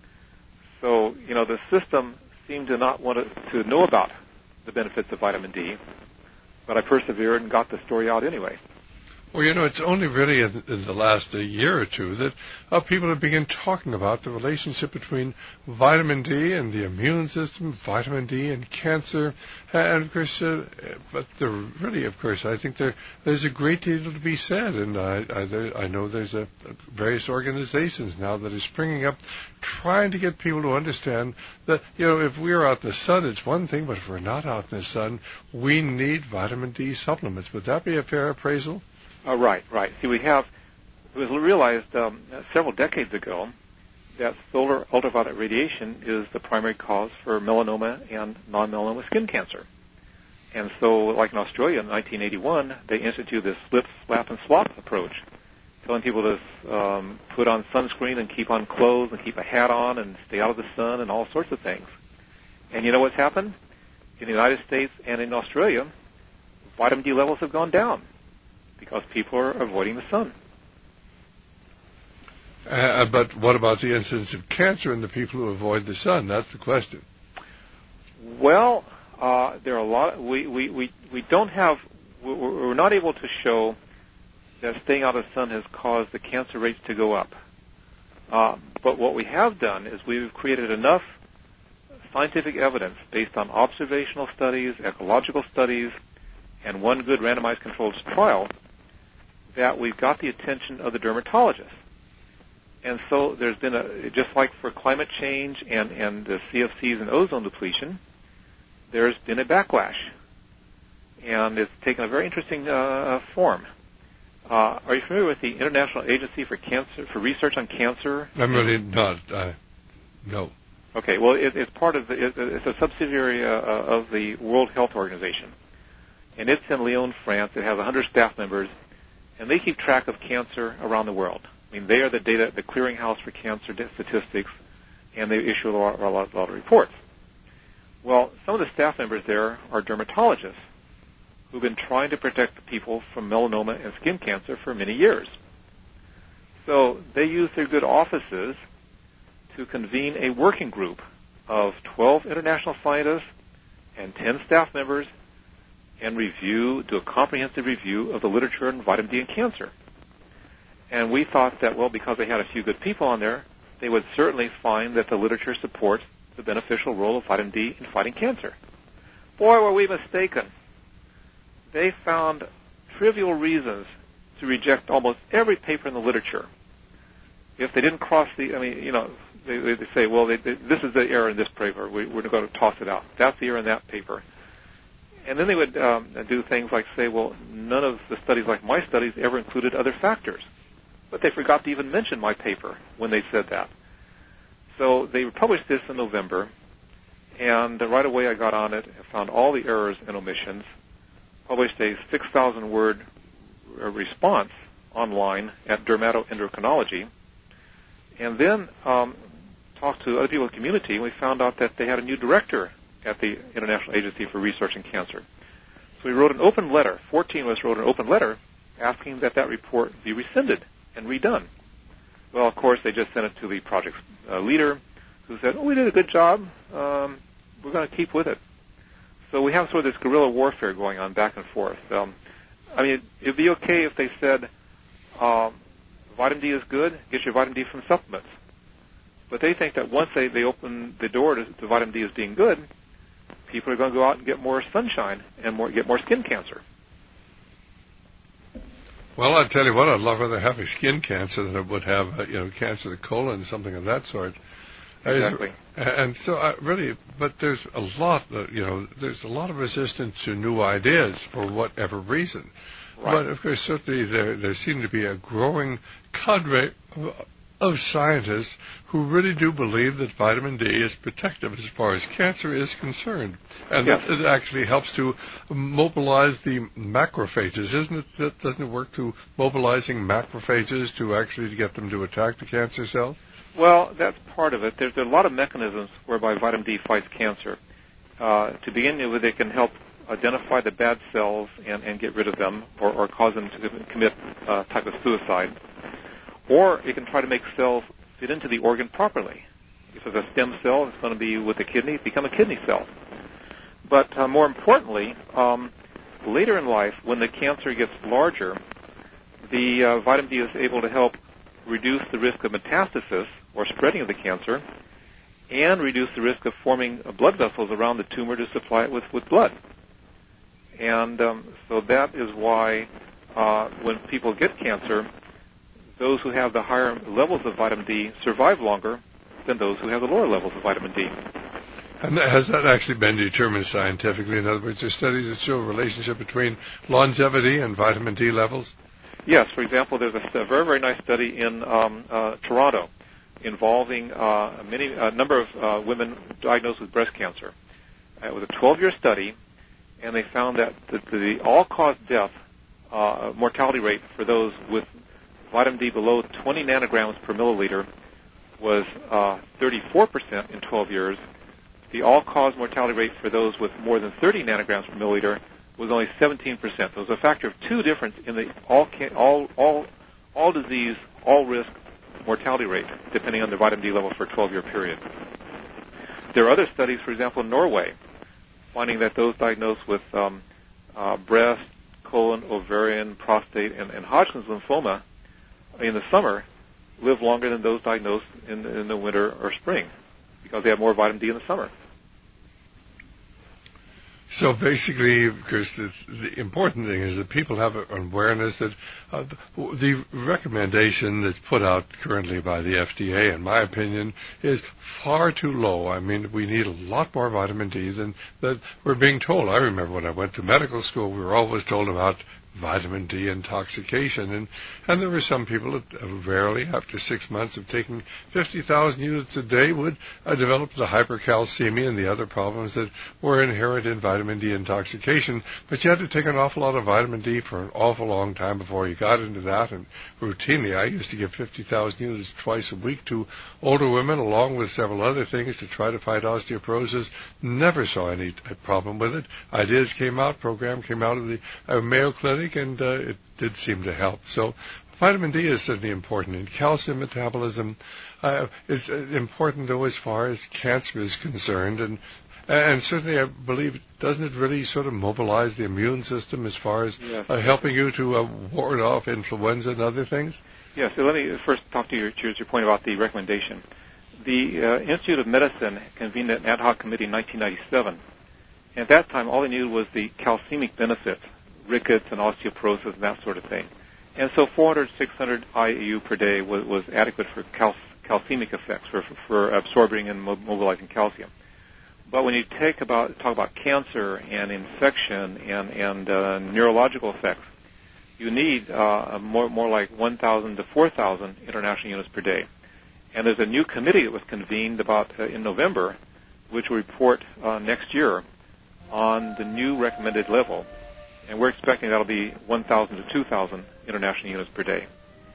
So, you know, the system seemed to not want to, to know about the benefits of vitamin D. But I persevered and got the story out anyway. Well, you know, it's only really in, in the last uh, year or two that uh, people have begun talking about the relationship between vitamin D and the immune system, vitamin D and cancer, and of course, uh, but there really, of course, I think there there's a great deal to be said, and I I, there, I know there's a, various organizations now that are springing up, trying to get people to understand that, you know, if we're out in the sun, it's one thing, but if we're not out in the sun, we need vitamin D supplements. Would that be a fair appraisal? Uh, right, right. See, we have, it was realized um, several decades ago that solar ultraviolet radiation is the primary cause for melanoma and non-melanoma skin cancer. And so, like in Australia in nineteen eighty-one, they instituted this slip, slap, and swap approach, telling people to um, put on sunscreen and keep on clothes and keep a hat on and stay out of the sun and all sorts of things. And you know what's happened? In the United States and in Australia, vitamin D levels have gone down, because people are avoiding the sun. Uh, but what about the incidence of cancer in the people who avoid the sun? That's the question. Well, uh, there are a lot. Of, we, we, we, we don't have. We're, we're not able to show that staying out of the sun has caused the cancer rates to go up. Uh, but what we have done is we've created enough scientific evidence based on observational studies, ecological studies, and one good randomized controlled trial that we've got the attention of the dermatologists. And so there's been a, just like for climate change and, and the C F Cs and ozone depletion, there's been a backlash. And it's taken a very interesting uh, form. Uh, are you familiar with the International Agency for Cancer, for Research on Cancer? I'm really not. Uh, no. Okay, well, it, it's part of the, it, it's a subsidiary uh, of the World Health Organization. And it's in Lyon, France. It has one hundred staff members, and they keep track of cancer around the world. I mean, they are the data, the clearinghouse for cancer statistics and they issue a lot, a lot, a lot of reports. Well, some of the staff members there are dermatologists who've been trying to protect people from melanoma and skin cancer for many years. So they use their good offices to convene a working group of twelve international scientists and ten staff members and review, do a comprehensive review of the literature on vitamin D and cancer. And we thought that, well, because they had a few good people on there, they would certainly find that the literature supports the beneficial role of vitamin D in fighting cancer. Boy, were we mistaken. They found trivial reasons to reject almost every paper in the literature. If they didn't cross the, I mean, you know, they, they say, well, they, they, this is the error in this paper. We, we're going to toss it out. That's the error in that paper. And then they would um, do things like say, well, none of the studies like my studies ever included other factors. But they forgot to even mention my paper when they said that. So they published this in November, and right away I got on it and found all the errors and omissions, published a six thousand word response online at Dermatoendocrinology, and then um, talked to other people in the community, and we found out that they had a new director at the International Agency for Research in Cancer. So we wrote an open letter, fourteen of us wrote an open letter asking that that report be rescinded and redone. Well, of course, they just sent it to the project's uh, leader, who said, oh, we did a good job. Um, we're going to keep with it. So we have sort of this guerrilla warfare going on back and forth. Um, I mean, it would be okay if they said, um, vitamin D is good, get your vitamin D from supplements. But they think that once they, they open the door to, to vitamin D as being good, people are going to go out and get more sunshine and more, get more skin cancer. Well, I tell you what, I'd love rather have a skin cancer than I would have, uh, you know, cancer of the colon, something of that sort. Exactly. And so, I really, but there's a lot, uh, you know, there's a lot of resistance to new ideas for whatever reason. Right. But of course, certainly there there seem to be a growing cadre of, of scientists who really do believe that vitamin D is protective as far as cancer is concerned, and yes. that it actually helps to mobilize the macrophages, isn't it? That doesn't it work to mobilizing macrophages to actually to get them to attack the cancer cells? Well, that's part of it. There's, there's a lot of mechanisms whereby vitamin D fights cancer. Uh, to begin with, it can help identify the bad cells and, and get rid of them, or, or cause them to commit a uh, type of suicide. Or it can try to make cells fit into the organ properly. If it's a stem cell, it's going to be with the kidney, become a kidney cell. But uh, more importantly, um, later in life, when the cancer gets larger, the uh, vitamin D is able to help reduce the risk of metastasis, or spreading of the cancer, and reduce the risk of forming blood vessels around the tumor to supply it with, with blood. And um, so that is why uh, when people get cancer, those who have the higher levels of vitamin D survive longer than those who have the lower levels of vitamin D. And has that actually been determined scientifically? In other words, there are studies that show a relationship between longevity and vitamin D levels? Yes. For example, there's a, a very, very nice study in um, uh, Toronto involving uh, many, a number of uh, women diagnosed with breast cancer. Uh, it was a twelve-year study, and they found that the, the all-cause death uh, mortality rate for those with vitamin D below twenty nanograms per milliliter was uh, thirty-four percent in twelve years. The all-cause mortality rate for those with more than thirty nanograms per milliliter was only seventeen percent. There was a factor of two difference in the all all all all disease, all risk mortality rate, depending on the vitamin D level for a twelve-year period. There are other studies, for example, in Norway, finding that those diagnosed with um, uh, breast, colon, ovarian, prostate, and, and Hodgkin's lymphoma in the summer live longer than those diagnosed in, in the winter or spring, because they have more vitamin D in the summer. So basically, because the, the important thing is that people have an awareness that uh, the recommendation that's put out currently by the F D A, in my opinion, is far too low. I mean, we need a lot more vitamin D than that we're being told. I remember when I went to medical school, we were always told about vitamin D intoxication. And, and there were some people that rarely, after six months of taking fifty thousand units a day, would uh, develop the hypercalcemia and the other problems that were inherent in vitamin D intoxication. But you had to take an awful lot of vitamin D for an awful long time before you got into that. And routinely, I used to give fifty thousand units twice a week to older women, along with several other things, to try to fight osteoporosis. Never saw any problem with it. Ideas came out, program came out of the uh, Mayo Clinic, and uh, it did seem to help. So vitamin D is certainly important. And calcium metabolism uh, is important, though, as far as cancer is concerned. And And certainly, I believe, doesn't it really sort of mobilize the immune system as far as yes. uh, helping you to uh, ward off influenza and other things? Yes. So let me first talk to your, to your point about the recommendation. The uh, Institute of Medicine convened an ad hoc committee in nineteen ninety-seven. At that time, all they needed was the calcemic benefits, rickets and osteoporosis and that sort of thing. And so four hundred, six hundred I U per day was, was adequate for cal- calcemic effects, for, for, for absorbing and mobilizing calcium. But when you take about, talk about cancer and infection and, and uh, neurological effects, you need uh, more, more like one thousand to four thousand international units per day. And there's a new committee that was convened about uh, in November, which will report uh, next year on the new recommended level. And we're expecting that'll be one thousand to two thousand international units per day.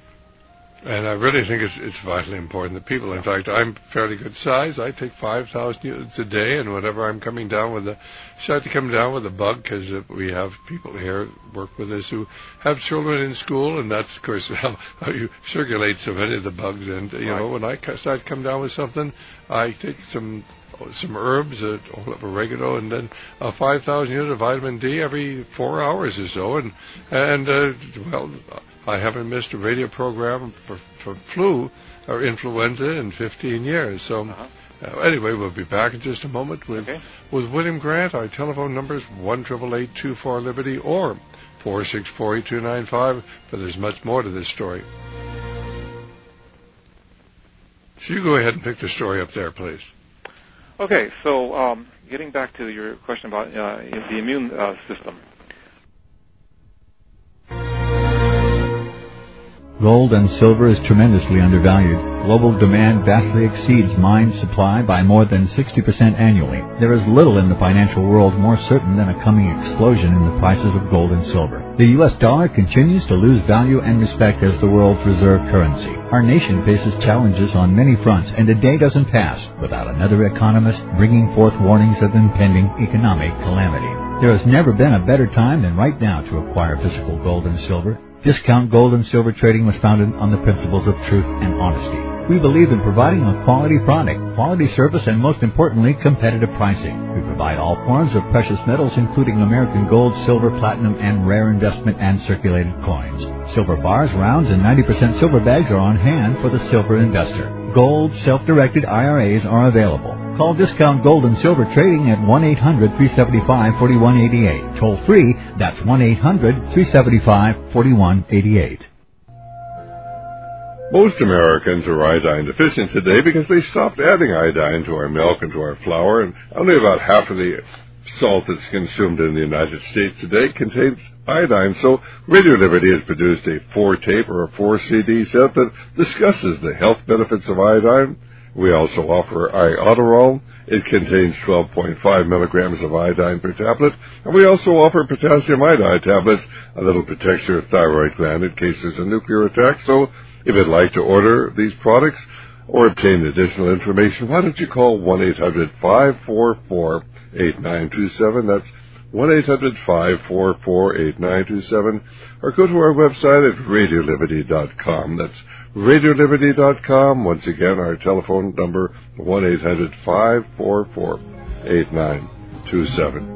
And I really think it's it's vitally important that people, in fact, I'm fairly good size. I take five thousand units a day, and whenever I'm coming down with a, start to come down with a bug, because uh, we have people here work with us who have children in school, and that's, of course, how, how you circulate so many of the bugs. And, you right. know, when I start to come down with something, I take some some herbs, a whole of oregano, and then uh, five thousand units of vitamin D every four hours or so. And, and uh, well, I haven't missed a radio program for, for flu or influenza in fifteen years. So uh-huh. uh, anyway, we'll be back in just a moment with, okay. with William Grant. Our telephone number is one eight eight eight, two four, Liberty or four six four, eight two nine five, but there's much more to this story. So you go ahead and pick the story up there, please. Okay, so um, getting back to your question about uh, the immune uh, system. Gold and silver is tremendously undervalued. Global demand vastly exceeds mine supply by more than sixty percent annually. There is little in the financial world more certain than a coming explosion in the prices of gold and silver. The U S dollar continues to lose value and respect as the world's reserve currency. Our nation faces challenges on many fronts, and a day doesn't pass without another economist bringing forth warnings of impending economic calamity. There has never been a better time than right now to acquire physical gold and silver. Discount Gold and Silver Trading was founded on the principles of truth and honesty. We believe in providing a quality product, quality service, and most importantly, competitive pricing. We provide all forms of precious metals, including American gold, silver, platinum, and rare investment and circulated coins. Silver bars, rounds, and ninety percent silver bags are on hand for the silver investor. Gold, self-directed I R As are available. Call Discount Gold and Silver Trading at one eight hundred, three seven five, four one eight eight. Toll free, that's one eight hundred, three seven five, four one eight eight. Most Americans are iodine deficient today because they stopped adding iodine to our milk and to our flour, and only about half of the salt that's consumed in the United States today contains iodine. So Radio Liberty has produced a four-tape or a four-C D set that discusses the health benefits of iodine. We also offer Iodoral. It contains twelve point five milligrams of iodine per tablet. And we also offer potassium iodide tablets, a little protects your thyroid gland in case there's a nuclear attack. So if you'd like to order these products or obtain additional information, why don't you call one eight hundred, five four four, eight nine two seven. That's one eight hundred, five four four, eight nine two seven. Or go to our website at radio liberty dot com. That's radio liberty dot com. Once again, our telephone number, one eight hundred, five four four, eight nine two seven.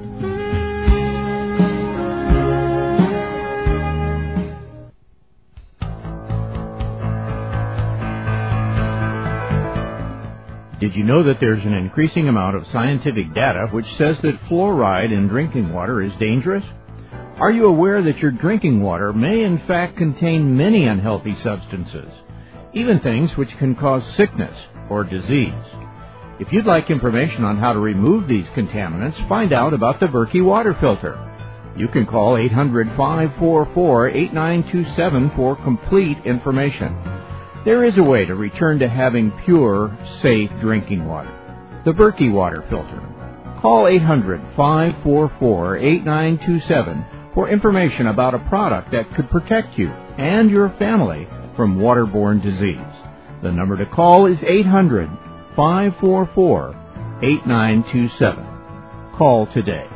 Did you know that there's an increasing amount of scientific data which says that fluoride in drinking water is dangerous? Are you aware that your drinking water may in fact contain many unhealthy substances, even things which can cause sickness or disease? If you'd like information on how to remove these contaminants, find out about the Berkey water filter. You can call eight hundred, five four four, eight nine two seven for complete information. There is a way to return to having pure, safe drinking water. The Berkey water filter. Call eight hundred, five four four, eight nine two seven for information about a product that could protect you and your family from waterborne disease. The number to call is eight hundred, five four four, eight nine two seven. Call today.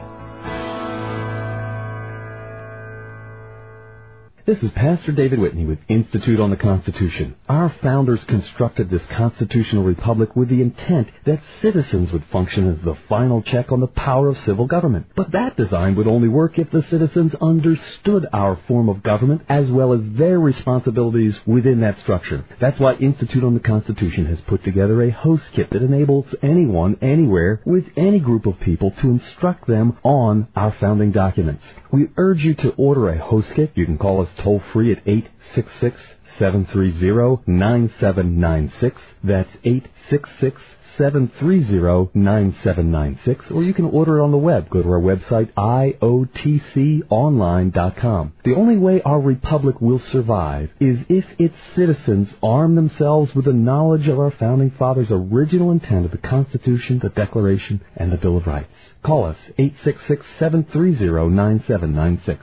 This is Pastor David Whitney with Institute on the Constitution. Our founders constructed this constitutional republic with the intent that citizens would function as the final check on the power of civil government. But that design would only work if the citizens understood our form of government as well as their responsibilities within that structure. That's why Institute on the Constitution has put together a host kit that enables anyone, anywhere, with any group of people to instruct them on our founding documents. We urge you to order a host kit. You can call us toll free at eight six six, seven three zero, nine seven nine six. That's eight six six, seven three zero, nine seven nine six. Or you can order it on the web. Go to our website, I O T C online dot com. The only way our republic will survive is if its citizens arm themselves with the knowledge of our founding fathers' original intent of the Constitution, the Declaration, and the Bill of Rights. Call us, eight six six, seven three zero, nine seven nine six.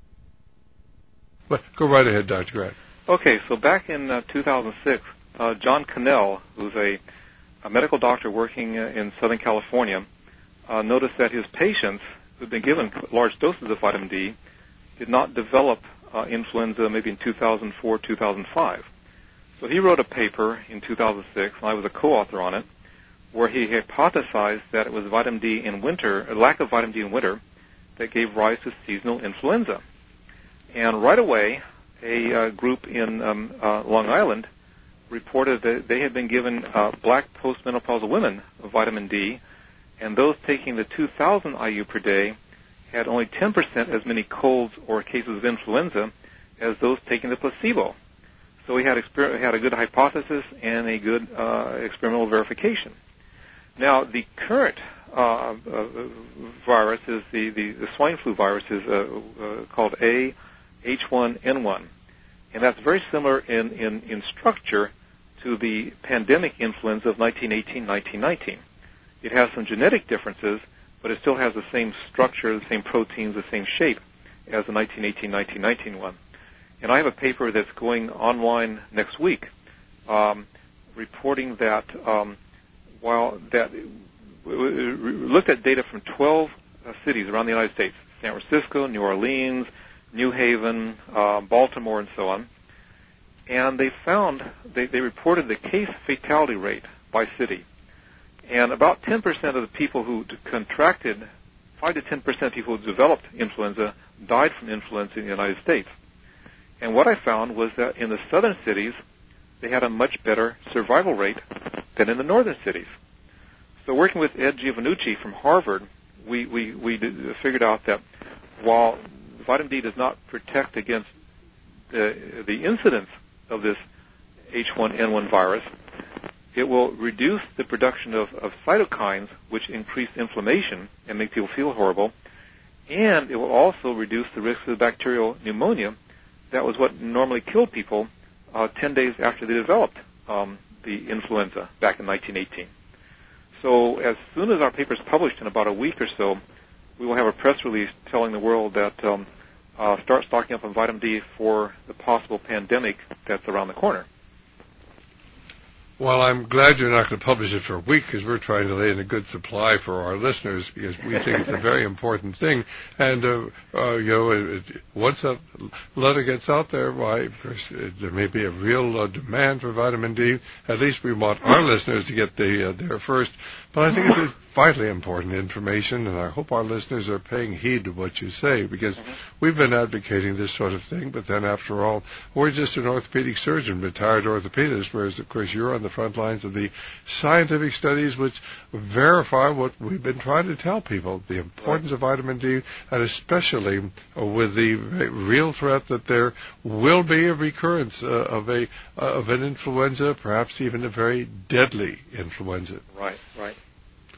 Go right ahead, Doctor Grant. Okay, so back in uh, two thousand six, uh, John Cannell, who's a, a medical doctor working uh, in Southern California, uh, noticed that his patients who had been given large doses of vitamin D did not develop uh, influenza maybe in two thousand four, two thousand five. So he wrote a paper in two thousand six, and I was a co-author on it, where he hypothesized that it was vitamin D in winter, a lack of vitamin D in winter, that gave rise to seasonal influenza. And right away, a uh, group in um, uh, Long Island reported that they had been given uh, black postmenopausal women vitamin D, and those taking the two thousand I U per day had only ten percent as many colds or cases of influenza as those taking the placebo. So we had, exper- had a good hypothesis and a good uh, experimental verification. Now, the current uh, uh, virus is the, the, the swine flu virus is uh, uh, called A H one N one, and that's very similar in, in, in structure to the pandemic influenza of nineteen eighteen, nineteen nineteen. It has some genetic differences, but it still has the same structure, the same proteins, the same shape as the nineteen eighteen, nineteen nineteen one. And I have a paper that's going online next week um, reporting that um, while that looked at data from twelve uh, cities around the United States, San Francisco, New Orleans, New Haven, uh, Baltimore, and so on. And they found, they, they reported the case fatality rate by city. And about ten percent of the people who contracted, five to ten percent of people who developed influenza died from influenza in the United States. And what I found was that in the southern cities, they had a much better survival rate than in the northern cities. So working with Ed Giovannucci from Harvard, we, we, we did, figured out that while vitamin D does not protect against the, the incidence of this H one N one virus, it will reduce the production of, of cytokines, which increase inflammation and make people feel horrible, and it will also reduce the risk of bacterial pneumonia. That was what normally killed people uh, ten days after they developed um, the influenza back in nineteen eighteen. So as soon as our paper is published in about a week or so, we will have a press release telling the world that um, uh, start stocking up on vitamin D for the possible pandemic that's around the corner. Well, I'm glad you're not going to publish it for a week, because we're trying to lay in a good supply for our listeners, because we think it's a very important thing. And, uh, uh, you know, it, it, once that letter gets out there, why, of course, it, there may be a real uh, demand for vitamin D. At least we want our listeners to get the, uh, there first. But I think it's vitally important information, and I hope our listeners are paying heed to what you say, because mm-hmm. we've been advocating this sort of thing, but then after all, we're just an orthopedic surgeon, retired orthopedist, whereas, of course, you're on the front lines of the scientific studies which verify what we've been trying to tell people, the importance right. of vitamin D, and especially with the real threat that there will be a recurrence uh, of a uh, of an influenza, perhaps even a very deadly influenza. Right, right.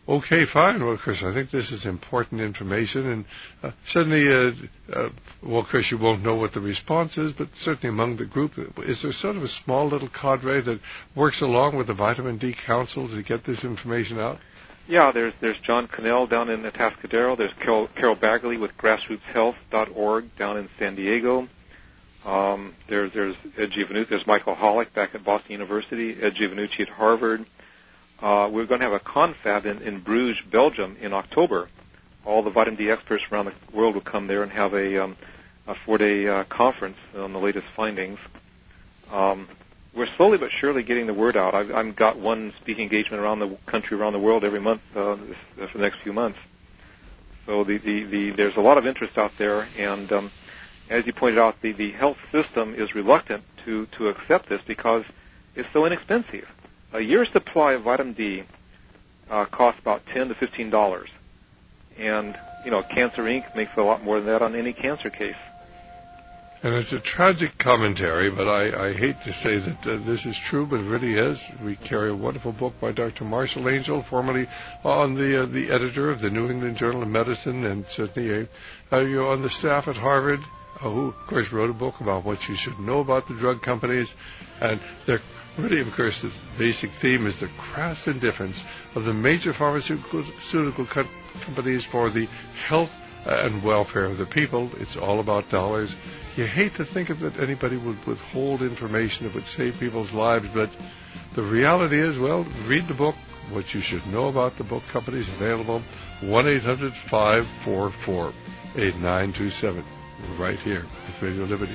Okay, fine. Well, Chris, I think this is important information, and uh, certainly, uh, uh, well, Chris, you won't know what the response is, but certainly among the group, is there sort of a small little cadre that works along with the Vitamin D Council to get this information out? Yeah, there's there's John Cannell down in Atascadero. There's Carol, Carol Bagley with grassroots health dot org down in San Diego. Um, there's there's Ed Giovanucci. There's Michael Hollick back at Boston University. Ed Giovanucci at Harvard. Uh, we're going to have a confab in, in Bruges, Belgium, in October. All the vitamin D experts around the world will come there and have a, um, a four-day uh, conference on the latest findings. Um, we're slowly but surely getting the word out. I've, I've got one speaking engagement around the country, around the world every month uh, this, uh, for the next few months. So the, the, the, there's a lot of interest out there, and um, as you pointed out, the, the health system is reluctant to, to accept this because it's so inexpensive. A year's supply of vitamin D uh, costs about ten to fifteen dollars, and you know, Cancer Incorporated makes a lot more than that on any cancer case. And it's a tragic commentary, but I, I hate to say that uh, this is true, but it really is. We carry a wonderful book by Doctor Marshall Angel, formerly on the uh, the editor of the New England Journal of Medicine, and certainly uh, uh, you're on the staff at Harvard, uh, who, of course, wrote a book about what you should know about the drug companies, and they're really, of course, the basic theme is the crass indifference of the major pharmaceutical co- companies for the health uh, and welfare of the people. It's all about dollars. You hate to think of that anybody would withhold information that would save people's lives, but the reality is, well, read the book. What you should know about the book companies available. one eight hundred five four four eight nine two seven. Right here at Radio Liberty.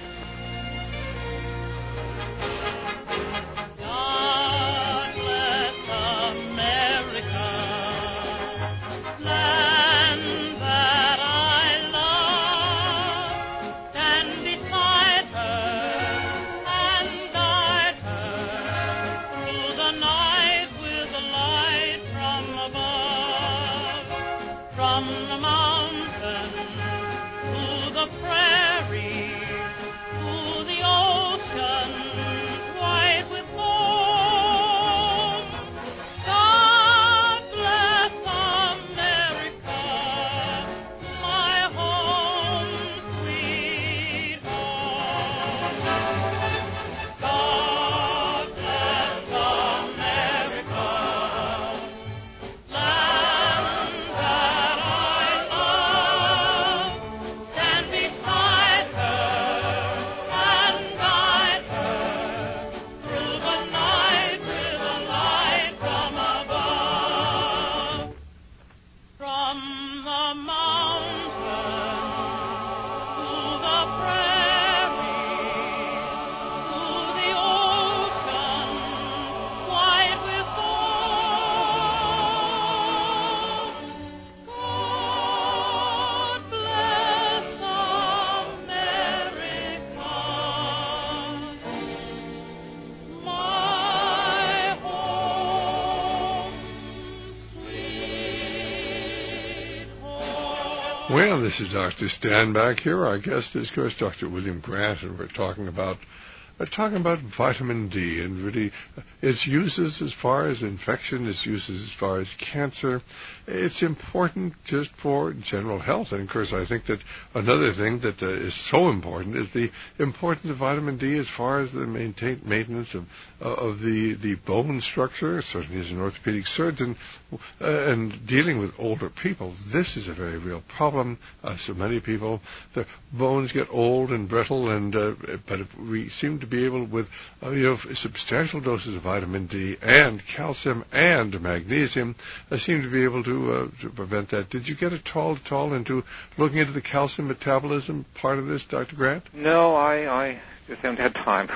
Well, this is Doctor Stan back here. Our guest is, of course, Doctor William Grant, and we're talking about we're talking about vitamin D and really its uses as far as infection, its uses as far as cancer. It's important just for general health. And, of course, I think that another thing that uh, is so important is the importance of vitamin D as far as the maintain, maintenance of uh, of the, the bone structure, certainly as an orthopedic surgeon, uh, and dealing with older people. This is a very real problem. Uh, so many people, their bones get old and brittle, and uh, but if we seem to be able, with uh, you know, substantial doses of vitamin D and calcium and magnesium, uh, seem to be able to, uh, to prevent that. Did you get at all, at all into looking into the calcium metabolism part of this, Doctor Grant? No, I, I just haven't had time.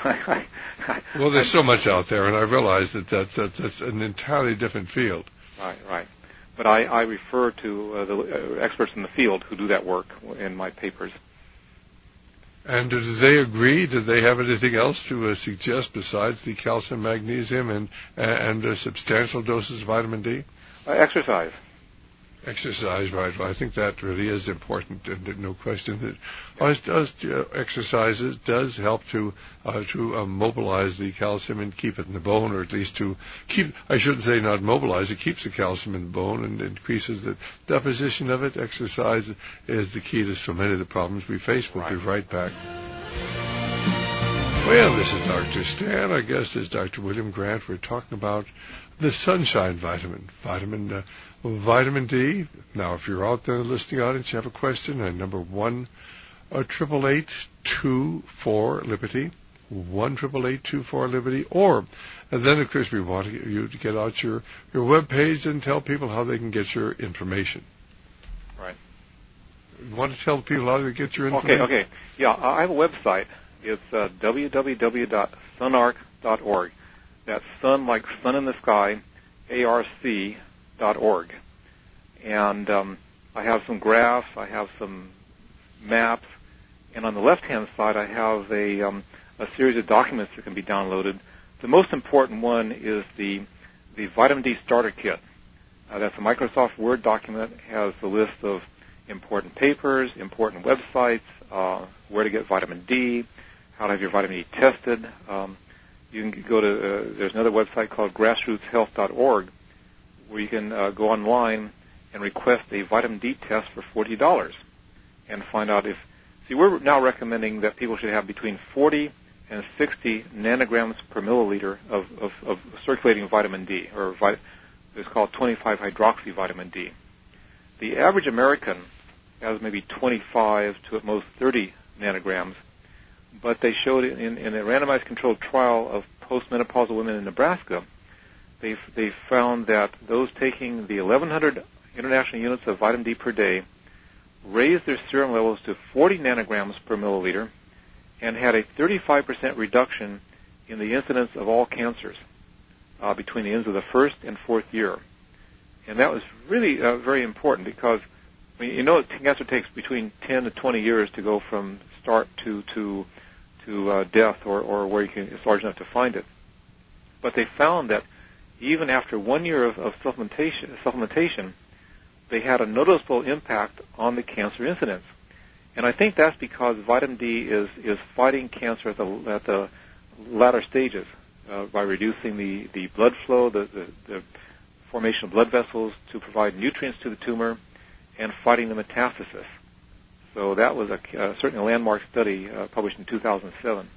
Well, there's so much out there, and I realize that, that, that that's an entirely different field. Right, right. But I, I refer to uh, the uh, experts in the field who do that work in my papers. And do they agree? Do they have anything else to uh, suggest besides the calcium, magnesium, and and uh, substantial doses of vitamin D? Uh, exercise. Exercise, right. Well, I think that really is important, and no question that us, us uh, exercises does help to uh, to uh, mobilize the calcium and keep it in the bone, or at least to keep, I shouldn't say not mobilize, it keeps the calcium in the bone and increases the deposition of it. Exercise is the key to so many of the problems we face. We'll right. be right back. Well, this is Doctor Stan. Our guest is Doctor William Grant. We're talking about the sunshine vitamin, vitamin uh, vitamin D. Now, if you're out there in the listening audience, you have a question, and number one, uh, triple eight two four Liberty, one triple eight two four Liberty, or and then of course we want you to get out your your web page and tell people how they can get your information. Right. You want to tell people how to get your information? Okay. Okay. Yeah, I have a website. It's uh, w w w dot sunarc dot org. That's sun like sun in the sky, A R C dot org. And um, I have some graphs, I have some maps, and on the left-hand side I have a, um, a series of documents that can be downloaded. The most important one is the, the Vitamin D Starter Kit. Uh, that's a Microsoft Word document. It has the list of important papers, important websites, uh, where to get vitamin D, how to have your vitamin D tested. Um, you can go to, uh, there's another website called grassroots health dot org where you can uh, go online and request a vitamin D test for forty dollars and find out if, see, we're now recommending that people should have between forty and sixty nanograms per milliliter of, of, of circulating vitamin D, or vit- it's called twenty-five hydroxy vitamin D. The average American has maybe twenty-five to at most thirty nanograms, but they showed in, in a randomized controlled trial of postmenopausal women in Nebraska, they they found that those taking the eleven hundred international units of vitamin D per day raised their serum levels to forty nanograms per milliliter and had a thirty-five percent reduction in the incidence of all cancers uh, between the ends of the first and fourth year. And that was really uh, very important because, I mean, you know, cancer takes between ten to twenty years to go from start to to to uh, death, or, or where you can, it's large enough to find it. But they found that even after one year of, of supplementation, supplementation, they had a noticeable impact on the cancer incidence. And I think that's because vitamin D is, is fighting cancer at the, at the latter stages uh, by reducing the, the blood flow, the, the, the formation of blood vessels to provide nutrients to the tumor, and fighting the metastasis. So that was a, uh, certainly a landmark study uh, published in two thousand seven.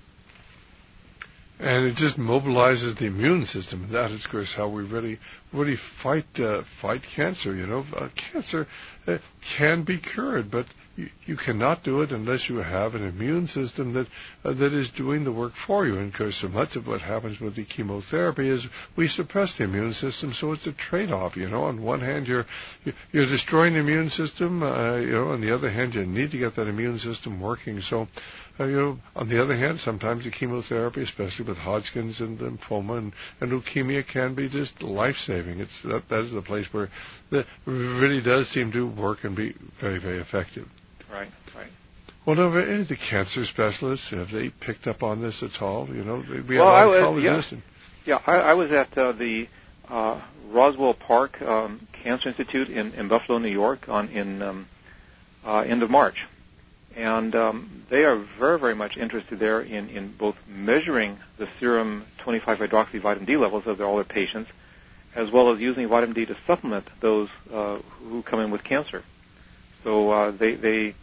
And it just mobilizes the immune system. That is, of course, how we really, really fight uh, fight cancer. You know, uh, cancer uh, can be cured, but you, you cannot do it unless you have an immune system that uh, that is doing the work for you. And of course, so much of what happens with the chemotherapy is we suppress the immune system, so it's a trade-off. You know, on one hand, you're you're destroying the immune system. Uh, you know, on the other hand, you need to get that immune system working. So. Uh, you know, on the other hand, sometimes the chemotherapy, especially with Hodgkin's and lymphoma and, and leukemia, can be just life-saving. It's that, that is the place where it really does seem to work and be very, very effective. Right, right. Well, now, any of the cancer specialists, have they picked up on this at all? You know, we well, have oncologists. Yeah, yeah I, I was at uh, the uh, Roswell Park um, Cancer Institute in, in Buffalo, New York, on in um, uh, end of March. And um, they are very, very much interested there in, in both measuring the serum twenty-five hydroxy vitamin D levels of their, all their patients, as well as using vitamin D to supplement those uh, who come in with cancer. So uh, they they,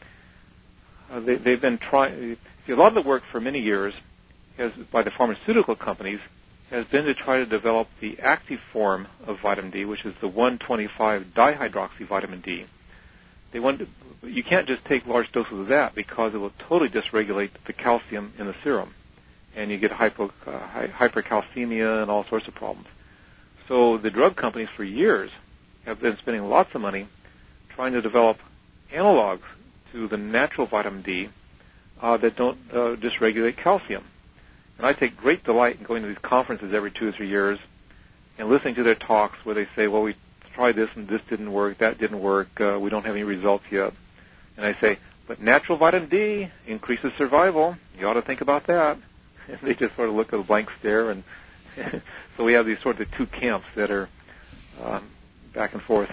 uh, they they've been trying. A lot of the work for many years has by the pharmaceutical companies has been to try to develop the active form of vitamin D, which is the one twenty-five dihydroxy vitamin D. They want to, you can't just take large doses of that because it will totally dysregulate the calcium in the serum, and you get hypo, uh, hypercalcemia and all sorts of problems. So the drug companies for years have been spending lots of money trying to develop analogs to the natural vitamin D uh, that don't uh, dysregulate calcium. And I take great delight in going to these conferences every two or three years and listening to their talks where they say, well, we tried this and this didn't work, that didn't work, uh, we don't have any results yet. And I say, but natural vitamin D increases survival. You ought to think about that. And they just sort of look at a blank stare. And so we have these sort of two camps that are um, back and forth.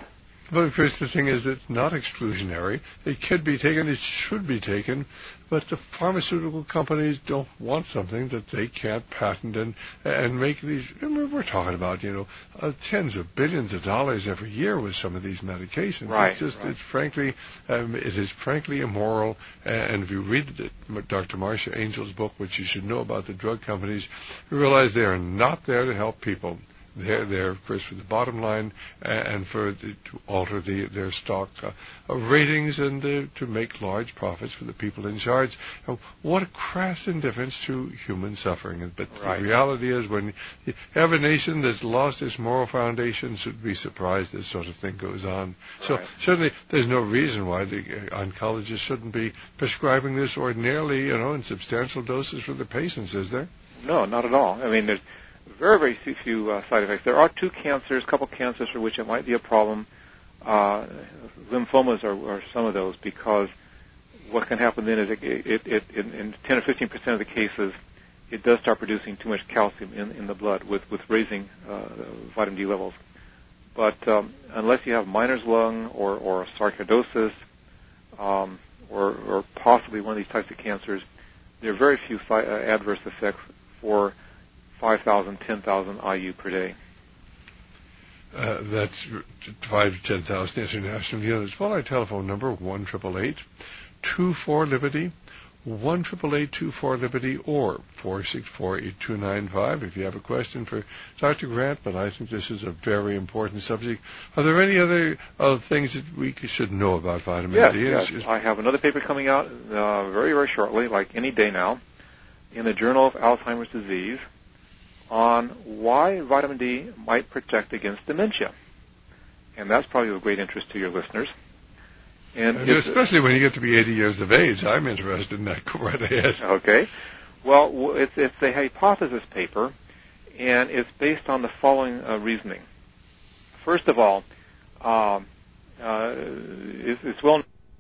But of course, the thing is that it's not exclusionary. It could be taken, it should be taken, but the pharmaceutical companies don't want something that they can't patent and and make these. I mean, we're talking about, you know, uh, tens of billions of dollars every year with some of these medications. Right. It's just, right. it's frankly, um, it is frankly immoral. And if you read it, Doctor Marcia Angel's book, which you should know about the drug companies, you realize they are not there to help people. They're there, of course, for the bottom line and for the, to alter the, their stock uh, of ratings and uh, to make large profits for the people in charge. Now, what a crass indifference to human suffering. But right. the reality is, when you have a nation that's lost its moral foundation, should be surprised this sort of thing goes on. Right. So certainly there's no reason why the uh, oncologists shouldn't be prescribing this ordinarily, you know, in substantial doses for the patients, is there? No, not at all. I mean, there's very, very few uh, side effects. There are two cancers, a couple cancers for which it might be a problem. Uh, lymphomas are, are some of those, because what can happen then is it, it, it, it, in ten or fifteen percent of the cases, it does start producing too much calcium in, in the blood with, with raising uh, vitamin D levels. But um, unless you have miner's lung or, or sarcoidosis um, or, or possibly one of these types of cancers, there are very few fi- uh, adverse effects for five thousand, ten thousand I U per day. Uh, that's five to ten thousand international units. Well, our telephone number, one eight eight eight, two four, Liberty, one eight eight eight, two four, Liberty, or four six four, eight two nine five if you have a question for Doctor Grant, but I think this is a very important subject. Are there any other uh, things that we should know about vitamin yes, D? Yes, yes. I have another paper coming out uh, very, very shortly, like any day now, in the Journal of Alzheimer's Disease, on why vitamin D might protect against dementia. And that's probably of great interest to your listeners. And, and especially when you get to be eighty years of age, I'm interested in that. Go right ahead. Okay. Well, it's, it's a hypothesis paper, and it's based on the following uh, reasoning. First of all, um, uh, it's, it's well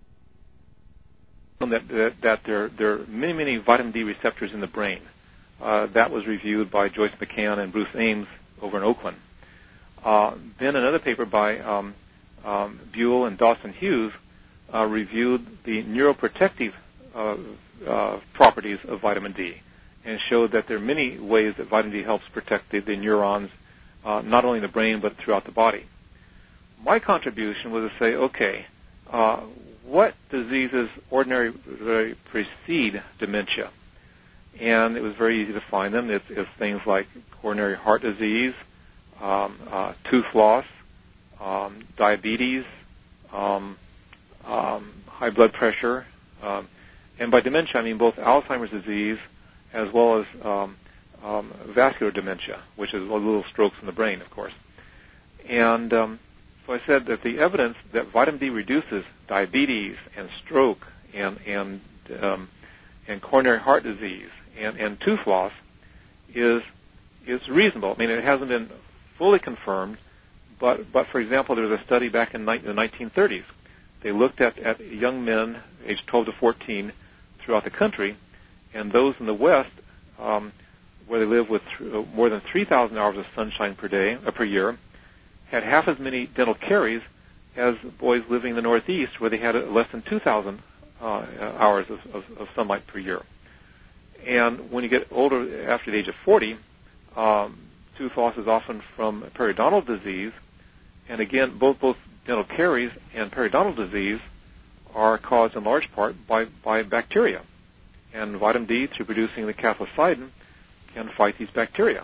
known that, that, that there, there are many, many vitamin D receptors in the brain. Uh, that was reviewed by Joyce McCann and Bruce Ames over in Oakland. Uh, then another paper by um, um, Buell and Dawson Hughes uh, reviewed the neuroprotective uh, uh, properties of vitamin D and showed that there are many ways that vitamin D helps protect the, the neurons, uh, not only in the brain but throughout the body. My contribution was to say, okay, uh, what diseases ordinarily precede dementia? And it was very easy to find them. It's, it's things like coronary heart disease, um, uh, tooth loss, um, diabetes, um, um, high blood pressure, um, and by dementia I mean both Alzheimer's disease as well as um, um, vascular dementia, which is little strokes in the brain, of course. And um, so I said that the evidence that vitamin D reduces diabetes and stroke and and um, and coronary heart disease and, and tooth loss is is reasonable. I mean, it hasn't been fully confirmed, but but for example, there was a study back in the nineteen thirties. They looked at, at young men aged twelve to fourteen throughout the country, and those in the West, um, where they live with th- more than three thousand hours of sunshine per day uh, per year, had half as many dental caries as boys living in the Northeast, where they had less than two thousand uh, hours of, of, of sunlight per year. And when you get older, after the age of forty, um, tooth loss is often from periodontal disease, and again, both both dental caries and periodontal disease are caused in large part by, by bacteria. And vitamin D, through producing the cathelicidin, can fight these bacteria.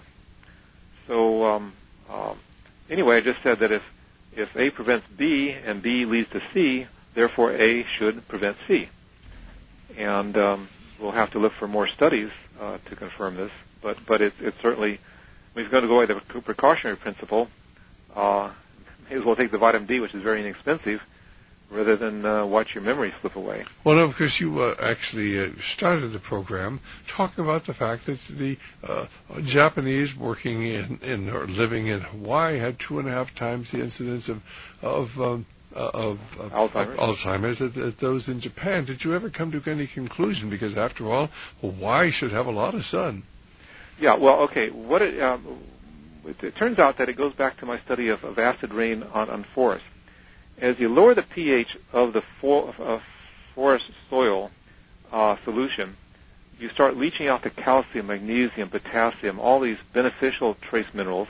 So um, um, anyway, I just said that if, if A prevents B and B leads to C, therefore A should prevent C. And um, we'll have to look for more studies uh, to confirm this. But, but it, it's certainly, we've got to go by the precautionary principle. Uh, may as well take the vitamin D, which is very inexpensive, rather than uh, watch your memory slip away. Well, of course, you uh, actually uh, started the program talking about the fact that the uh, Japanese working in, in or living in Hawaii had two and a half times the incidence of of um, uh, of, of Alzheimer's, of Alzheimer's at, at those in Japan. Did you ever come to any conclusion? Because after all, Hawaii should have a lot of sun. Yeah. Well, okay. What it, um, it, it turns out that it goes back to my study of, of acid rain on, on forests. As you lower the pH of the for, uh, forest soil uh, solution, you start leaching out the calcium, magnesium, potassium, all these beneficial trace minerals.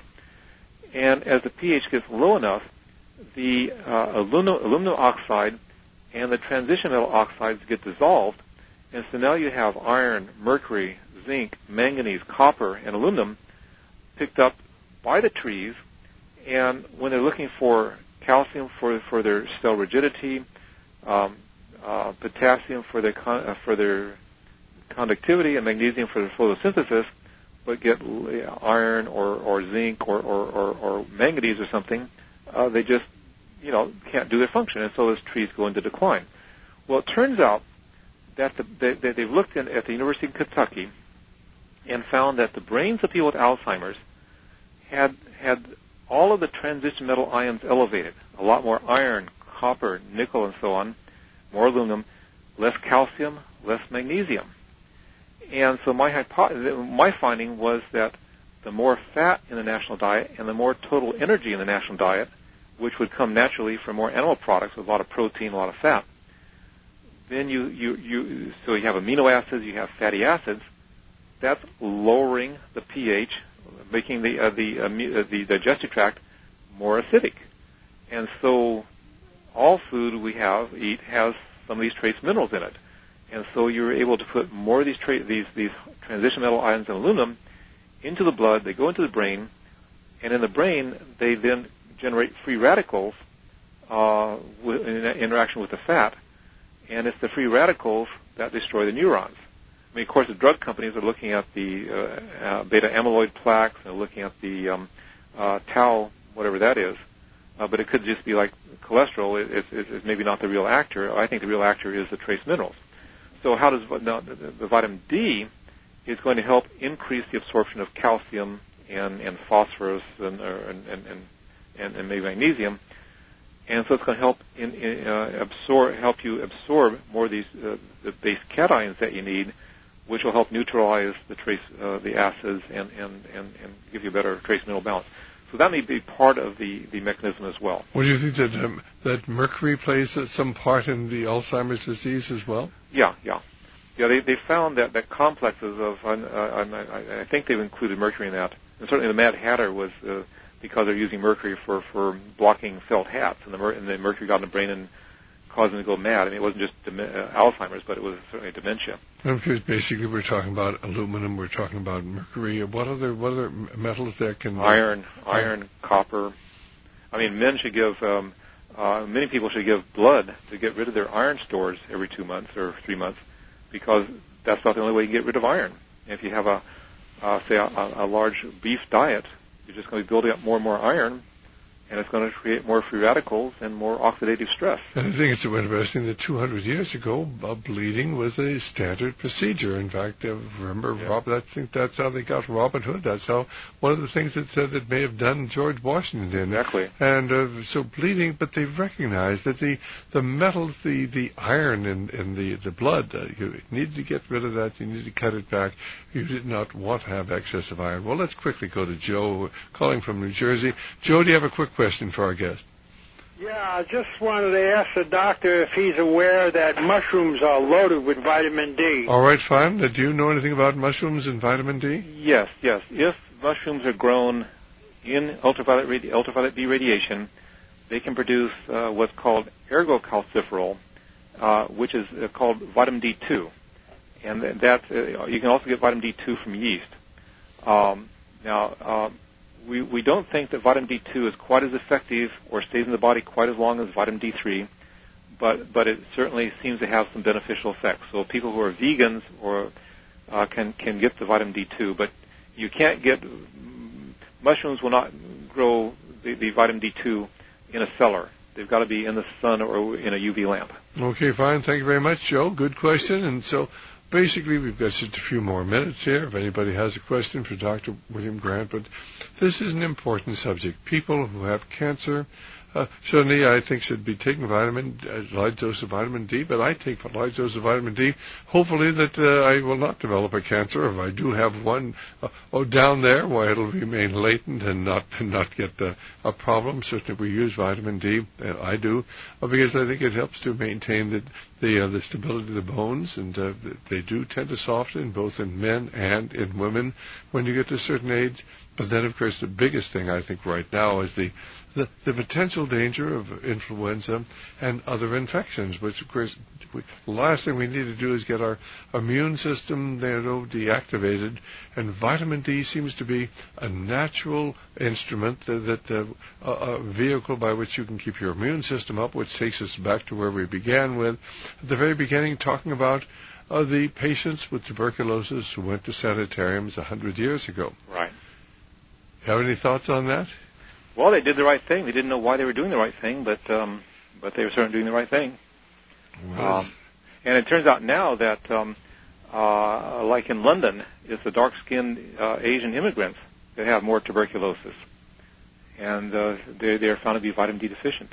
And as the pH gets low enough, the uh, aluminum, aluminum oxide and the transition metal oxides get dissolved. And so now you have iron, mercury, zinc, manganese, copper, and aluminum picked up by the trees. And when they're looking for calcium for, for their cell rigidity, um, uh, potassium for their, con- uh, for their conductivity, and magnesium for their photosynthesis, but get iron or, or zinc or, or, or, or manganese or something, uh, they just, you know, can't do their function, and so those trees go into decline. Well, it turns out that the, they, they, they've looked in, at the University of Kentucky and found that the brains of people with Alzheimer's had had all of the transition metal ions elevated, a lot more iron, copper, nickel, and so on, more aluminum, less calcium, less magnesium. And so my hypo- my finding was that the more fat in the national diet and the more total energy in the national diet, which would come naturally from more animal products with a lot of protein, a lot of fat, then you, you, you so you have amino acids, you have fatty acids, that's lowering the pH, making the uh, the uh, the digestive tract more acidic. And so all food we have eat has some of these trace minerals in it. And so you're able to put more of these tra- these these transition metal ions and aluminum into the blood. They go into the brain, and in the brain they then generate free radicals uh, with, in interaction with the fat, and it's the free radicals that destroy the neurons. I mean, of course, the drug companies are looking at the uh, uh, beta amyloid plaques, and looking at the um, uh, tau, whatever that is, uh, but it could just be like cholesterol. It, it, it, it's maybe not the real actor. I think the real actor is the trace minerals. So how does now, the, the vitamin D is going to help increase the absorption of calcium and, and phosphorus and, uh, and, and, and, and maybe magnesium, and so it's going to help in, in, uh, absorb, help you absorb more of these uh, the base cations that you need, which will help neutralize the trace uh, the acids and, and, and, and give you a better trace mineral balance. So that may be part of the, the mechanism as well. Well, do you think that um, that mercury plays some part in the Alzheimer's disease as well? Yeah, yeah. Yeah, they, they found that, that complexes of, uh, I, I think they've included mercury in that. And certainly the Mad Hatter was uh, because they're using mercury for, for blocking felt hats, and the, mer- and the mercury got in the brain and caused them to go mad. I mean, it wasn't just dem- uh, Alzheimer's, but it was certainly dementia. Because basically we're talking about aluminum, we're talking about mercury. What other what other metals that can... Iron, iron, copper. I mean, men should give, um, uh, many people should give blood to get rid of their iron stores every two months or three months, because that's about the only way you get rid of iron. If you have a, uh, say, a, a large beef diet, you're just going to be building up more and more iron, and it's going to create more free radicals and more oxidative stress. And I think it's so interesting that two hundred years ago, uh, bleeding was a standard procedure. In fact, uh, remember, yeah. Rob, I think that's how they got Robin Hood. That's how one of the things that uh, that may have done George Washington. Exactly. And uh, so bleeding, but they recognized that the, the metals, the, the iron in, in the, the blood, uh, you needed to get rid of that. You needed to cut it back. You did not want to have excess of iron. Well, let's quickly go to Joe, calling from New Jersey. Joe, do you have a quick question for our guest? Yeah, I just wanted to ask the doctor if he's aware that mushrooms are loaded with vitamin D. All right, fine. Uh, do you know anything about mushrooms and vitamin D? Yes, yes. If mushrooms are grown in ultraviolet, radi- ultraviolet B radiation, they can produce uh, what's called ergocalciferol, uh, which is uh, called vitamin D two. And that uh, you can also get vitamin D two from yeast. Um, now, uh, we, we don't think that vitamin D two is quite as effective or stays in the body quite as long as vitamin D three, but but it certainly seems to have some beneficial effects. So people who are vegans or uh, can can get the vitamin D two, but you can't get mushrooms will not grow the, the vitamin D two in a cellar. They've got to be in the sun or in a U V lamp. Okay, fine. Thank you very much, Joe. Good question. And so basically we've got just a few more minutes here if anybody has a question for Doctor William Grant. But this is an important subject. People who have cancer, uh, certainly I think should be taking vitamin, a large dose of vitamin D, but I take a large dose of vitamin D, hopefully that uh, I will not develop a cancer. If I do have one, uh, oh, down there, why, it'll remain latent and not not get uh, a problem. Certainly we use vitamin D, uh, I do, uh, because I think it helps to maintain the the, uh, the stability of the bones, and uh, they do tend to soften, both in men and in women, when you get to a certain age. But then, of course, the biggest thing I think right now is the, the, the potential danger of influenza and other infections, which, of course, we, the last thing we need to do is get our immune system, you know, deactivated. And vitamin D seems to be a natural instrument, that, that uh, a, a vehicle by which you can keep your immune system up, which takes us back to where we began with, at the very beginning, talking about uh, the patients with tuberculosis who went to sanitariums a hundred years ago. Right. Have any thoughts on that? Well, they did the right thing. They didn't know why they were doing the right thing, but um, but they were certainly doing the right thing. Um, and it turns out now that, um, uh, like in London, it's the dark-skinned uh, Asian immigrants that have more tuberculosis, and uh, they they are found to be vitamin D deficient.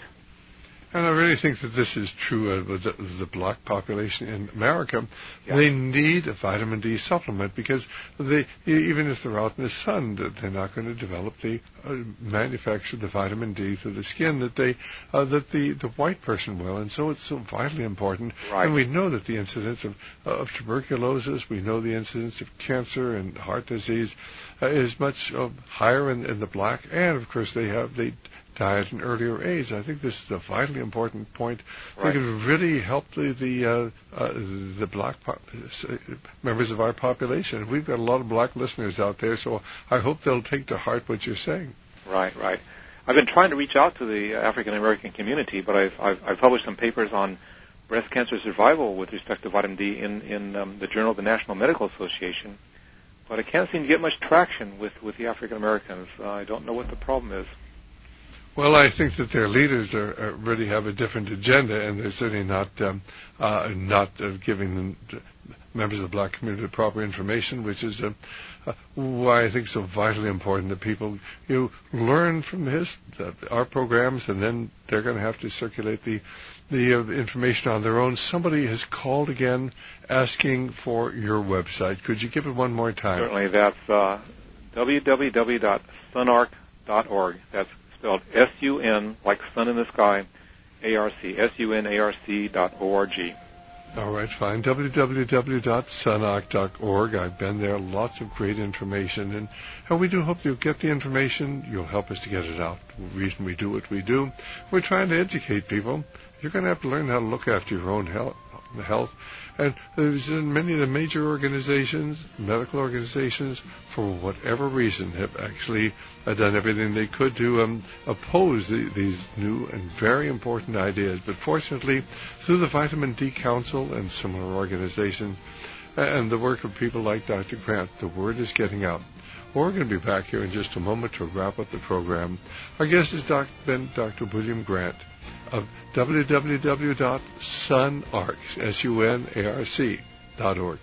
And I really think that this is true uh, with the, the black population in America. Yeah. They need a vitamin D supplement, because they, even if they're out in the sun, they're not going to develop the uh, manufacture the vitamin D through the skin that they uh, that the, the white person will. And so it's so vitally important. Right. And we know that the incidence of, uh, of tuberculosis, we know the incidence of cancer and heart disease uh, is much uh, higher in, in the black. And of course, they have they. die at an earlier age. I think this is a vitally important point. I Right. think it would really help the the uh, uh, the black pop- members of our population. We've got a lot of black listeners out there, so I hope they'll take to heart what you're saying. Right, right. I've been trying to reach out to the African American community, but I've, I've I've published some papers on breast cancer survival with respect to vitamin D in in um, the Journal of the National Medical Association, but I can't seem to get much traction with with the African Americans. Uh, I don't know what the problem is. Well, I think that their leaders are, are really have a different agenda, and they're certainly not um, uh, not uh, giving them, members of the black community, the proper information, which is uh, uh, why I think it's so vitally important that people you know, learn from this, uh, our programs, and then they're going to have to circulate the the uh, information on their own. Somebody has called again asking for your website. Could you give it one more time? Certainly, that's uh, w w w dot sunarc dot org. That's spelled S U N, like sun in the sky, A R C, S U N A R C dot O R G. All right, fine. w w w dot sunarc dot org. I've been there. Lots of great information. And, and we do hope you'll get the information. You'll help us to get it out. The reason we do what we do, we're trying to educate people. You're going to have to learn how to look after your own health. health. And there's many of the major organizations, medical organizations, for whatever reason, have actually uh, done everything they could to um, oppose the, these new and very important ideas. But fortunately, through the Vitamin D Council and similar organizations, and the work of people like Doctor Grant, the word is getting out. We're going to be back here in just a moment to wrap up the program. Our guest has been Doctor William Grant of w w w dot sunarc, S U N A R C, dot org.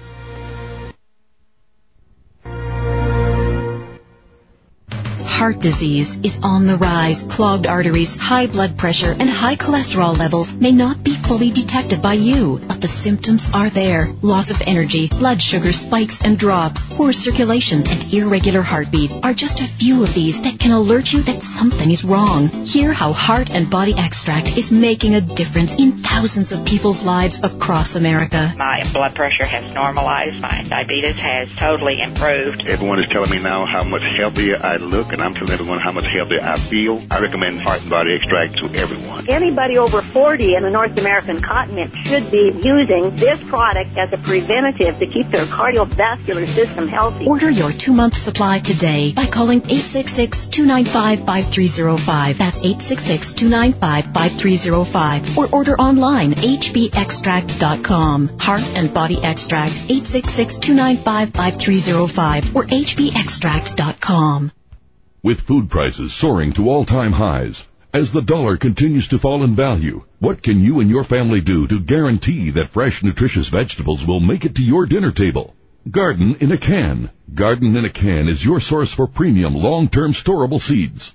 Heart disease is on the rise. Clogged arteries, high blood pressure, and high cholesterol levels may not be fully detected by you, but the symptoms are there. Loss of energy, blood sugar spikes and drops, poor circulation, and irregular heartbeat are just a few of these that can alert you that something is wrong. Hear how Heart and Body Extract is making a difference in thousands of people's lives across America. My blood pressure has normalized. My diabetes has totally improved. Everyone is telling me now how much healthier I look, and I'm telling everyone how much healthier I feel. I recommend Heart and Body Extract to everyone. Anybody over forty in the North American continent should be using this product as a preventative to keep their cardiovascular system healthy. Order your two-month supply today by calling eight six six, two nine five, five three zero five. That's eight six six, two nine five, five three zero five. Or order online, h b extract dot com. Heart and Body Extract, eight six six, two nine five, five three zero five or h b extract dot com. With food prices soaring to all-time highs, as the dollar continues to fall in value, what can you and your family do to guarantee that fresh, nutritious vegetables will make it to your dinner table? Garden in a Can. Garden in a Can is your source for premium long-term storable seeds.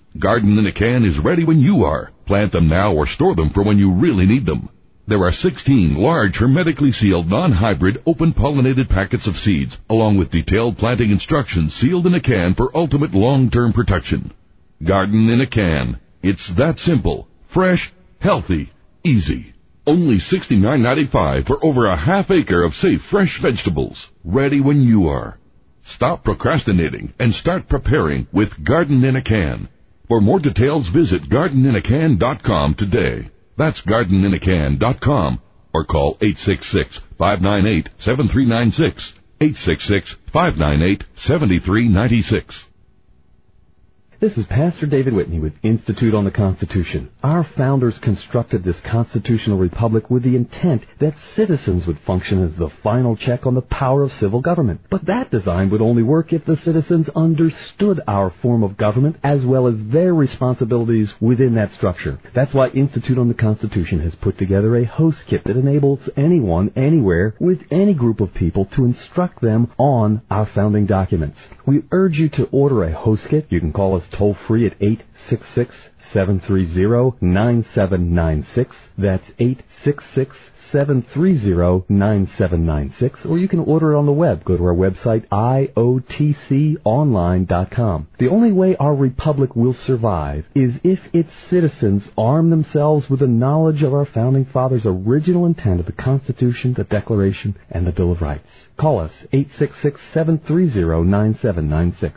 Garden in a Can is ready when you are. Plant them now or store them for when you really need them. There are sixteen large, hermetically sealed, non-hybrid, open-pollinated packets of seeds, along with detailed planting instructions sealed in a can for ultimate long-term protection. Garden in a Can. It's that simple, fresh, healthy, easy. Only sixty-nine ninety-five for over a half acre of safe, fresh vegetables, ready when you are. Stop procrastinating and start preparing with Garden in a Can. For more details, visit garden in a can dot com today. That's garden in a can dot com or call eight six six, five nine eight, seven three nine six, eight six six, five nine eight, seven three nine six. This is Pastor David Whitney with Institute on the Constitution. Our founders constructed this constitutional republic with the intent that citizens would function as the final check on the power of civil government. But that design would only work if the citizens understood our form of government as well as their responsibilities within that structure. That's why Institute on the Constitution has put together a host kit that enables anyone, anywhere, with any group of people to instruct them on our founding documents. We urge you to order a host kit. You can call us toll free at eight six six, seven three zero, nine seven nine six. That's eight six six, seven three zero, nine seven nine six. Or you can order it on the web. Go to our website, I O T C online dot com. The only way our republic will survive is if its citizens arm themselves with the knowledge of our founding fathers' original intent of the Constitution, the Declaration, and the Bill of Rights. Call us, eight six six, seven three zero, nine seven nine six.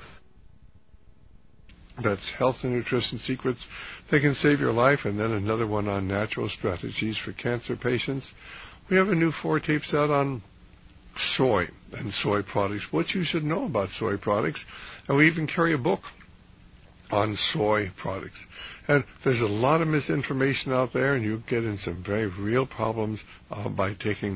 That's Health and Nutrition Secrets. They can save your life, and then another one on natural strategies for cancer patients. We have a new four tapes out on soy and soy products, what you should know about soy products, and we even carry a book on soy products. And there's a lot of misinformation out there, and you get in some very real problems uh, by taking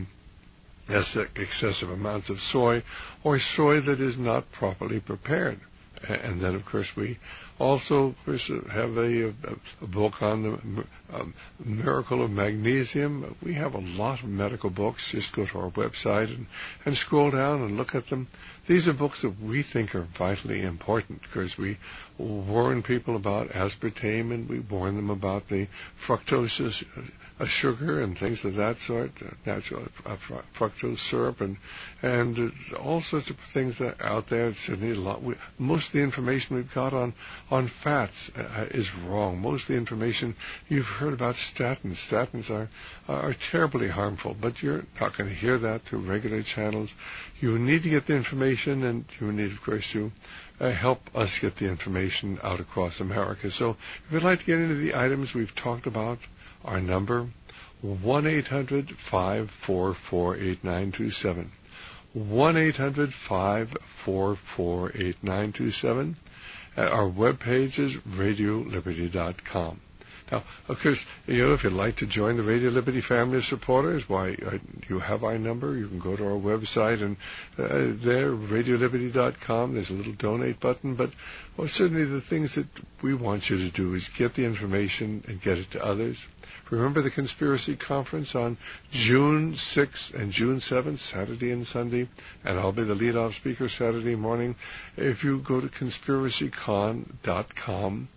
excessive amounts of soy or soy that is not properly prepared. And then, of course, we also of course, have a, a, a book on the um, miracle of magnesium. We have a lot of medical books. Just go to our website and, and scroll down and look at them. These are books that we think are vitally important because we warn people about aspartame and we warn them about the fructose a sugar and things of that sort, uh, natural uh, fructose syrup, and and uh, all sorts of things that are out there. It's a lot. We, most of the information we've got on on fats uh, is wrong. Most of the information you've heard about statins. Statins are are terribly harmful, but you're not going to hear that through regular channels. You need to get the information, and you need, of course, to uh, help us get the information out across America. So, if you'd like to get into the items we've talked about. Our number, one eight hundred, five four four, eight nine two seven. one eight hundred, five four four, eight nine two seven. Uh, our webpage is radio liberty dot com. Now, of course, you know, if you'd like to join the Radio Liberty family of supporters, why, uh, you have our number. You can go to our website, and uh, there, radio liberty dot com, there's a little donate button. But well, certainly the things that we want you to do is get the information and get it to others. Remember the Conspiracy Conference on June sixth and June seventh, Saturday and Sunday, and I'll be the lead-off speaker Saturday morning. If you go to conspiracy con dot com,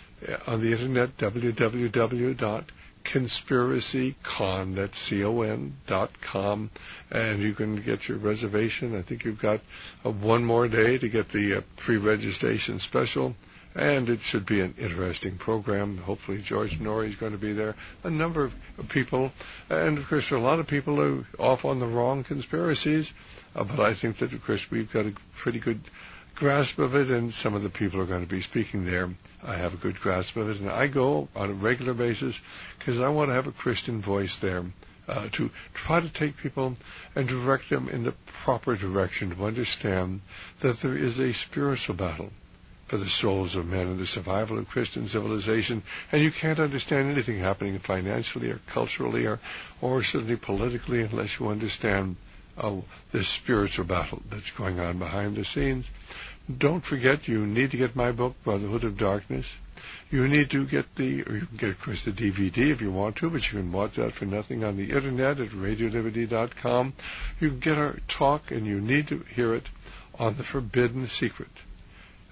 on the internet, w w w dot conspiracy con, that's C O N, dot com, and you can get your reservation. I think you've got uh, one more day to get the uh, pre-registration special. And it should be an interesting program. Hopefully George Norrie is going to be there. A number of people. And, of course, a lot of people are off on the wrong conspiracies. Uh, but I think that, of course, we've got a pretty good grasp of it. And some of the people are going to be speaking there. I have a good grasp of it. And I go on a regular basis because I want to have a Christian voice there. Uh, to try to take people and direct them in the proper direction to understand that there is a spiritual battle for the souls of men and the survival of Christian civilization. And you can't understand anything happening financially or culturally or, or certainly politically unless you understand uh, this spiritual battle that's going on behind the scenes. Don't forget, you need to get my book, Brotherhood of Darkness. You need to get the, or you can get, of course, the D V D if you want to, but you can watch that for nothing on the internet at radio liberty dot com. You can get our talk, and you need to hear it on the Forbidden Secret.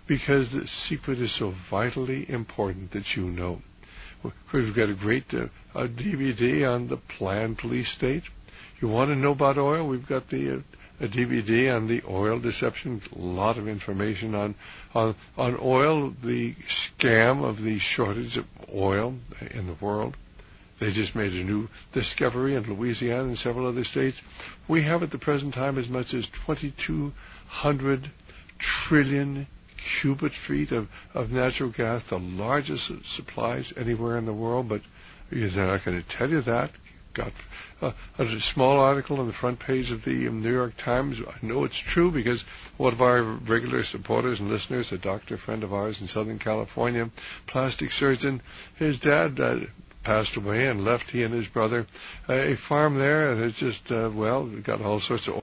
because the secret is so vitally important that you know. We've got a great uh, a D V D on the planned police state. You want to know about oil? We've got the uh, a D V D on the oil deception. A lot of information on on on oil, the scam of the shortage of oil in the world. They just made a new discovery in Louisiana and several other states. We have at the present time as much as twenty-two hundred trillion cubic feet of, of natural gas, the largest supplies anywhere in the world, but they're not going to tell you that. Got uh, a small article on the front page of the um, New York Times. I know it's true because one of our regular supporters and listeners, a doctor friend of ours in Southern California, plastic surgeon, his dad uh, passed away and left he and his brother uh, a farm there, and it's just, uh, well, got all sorts of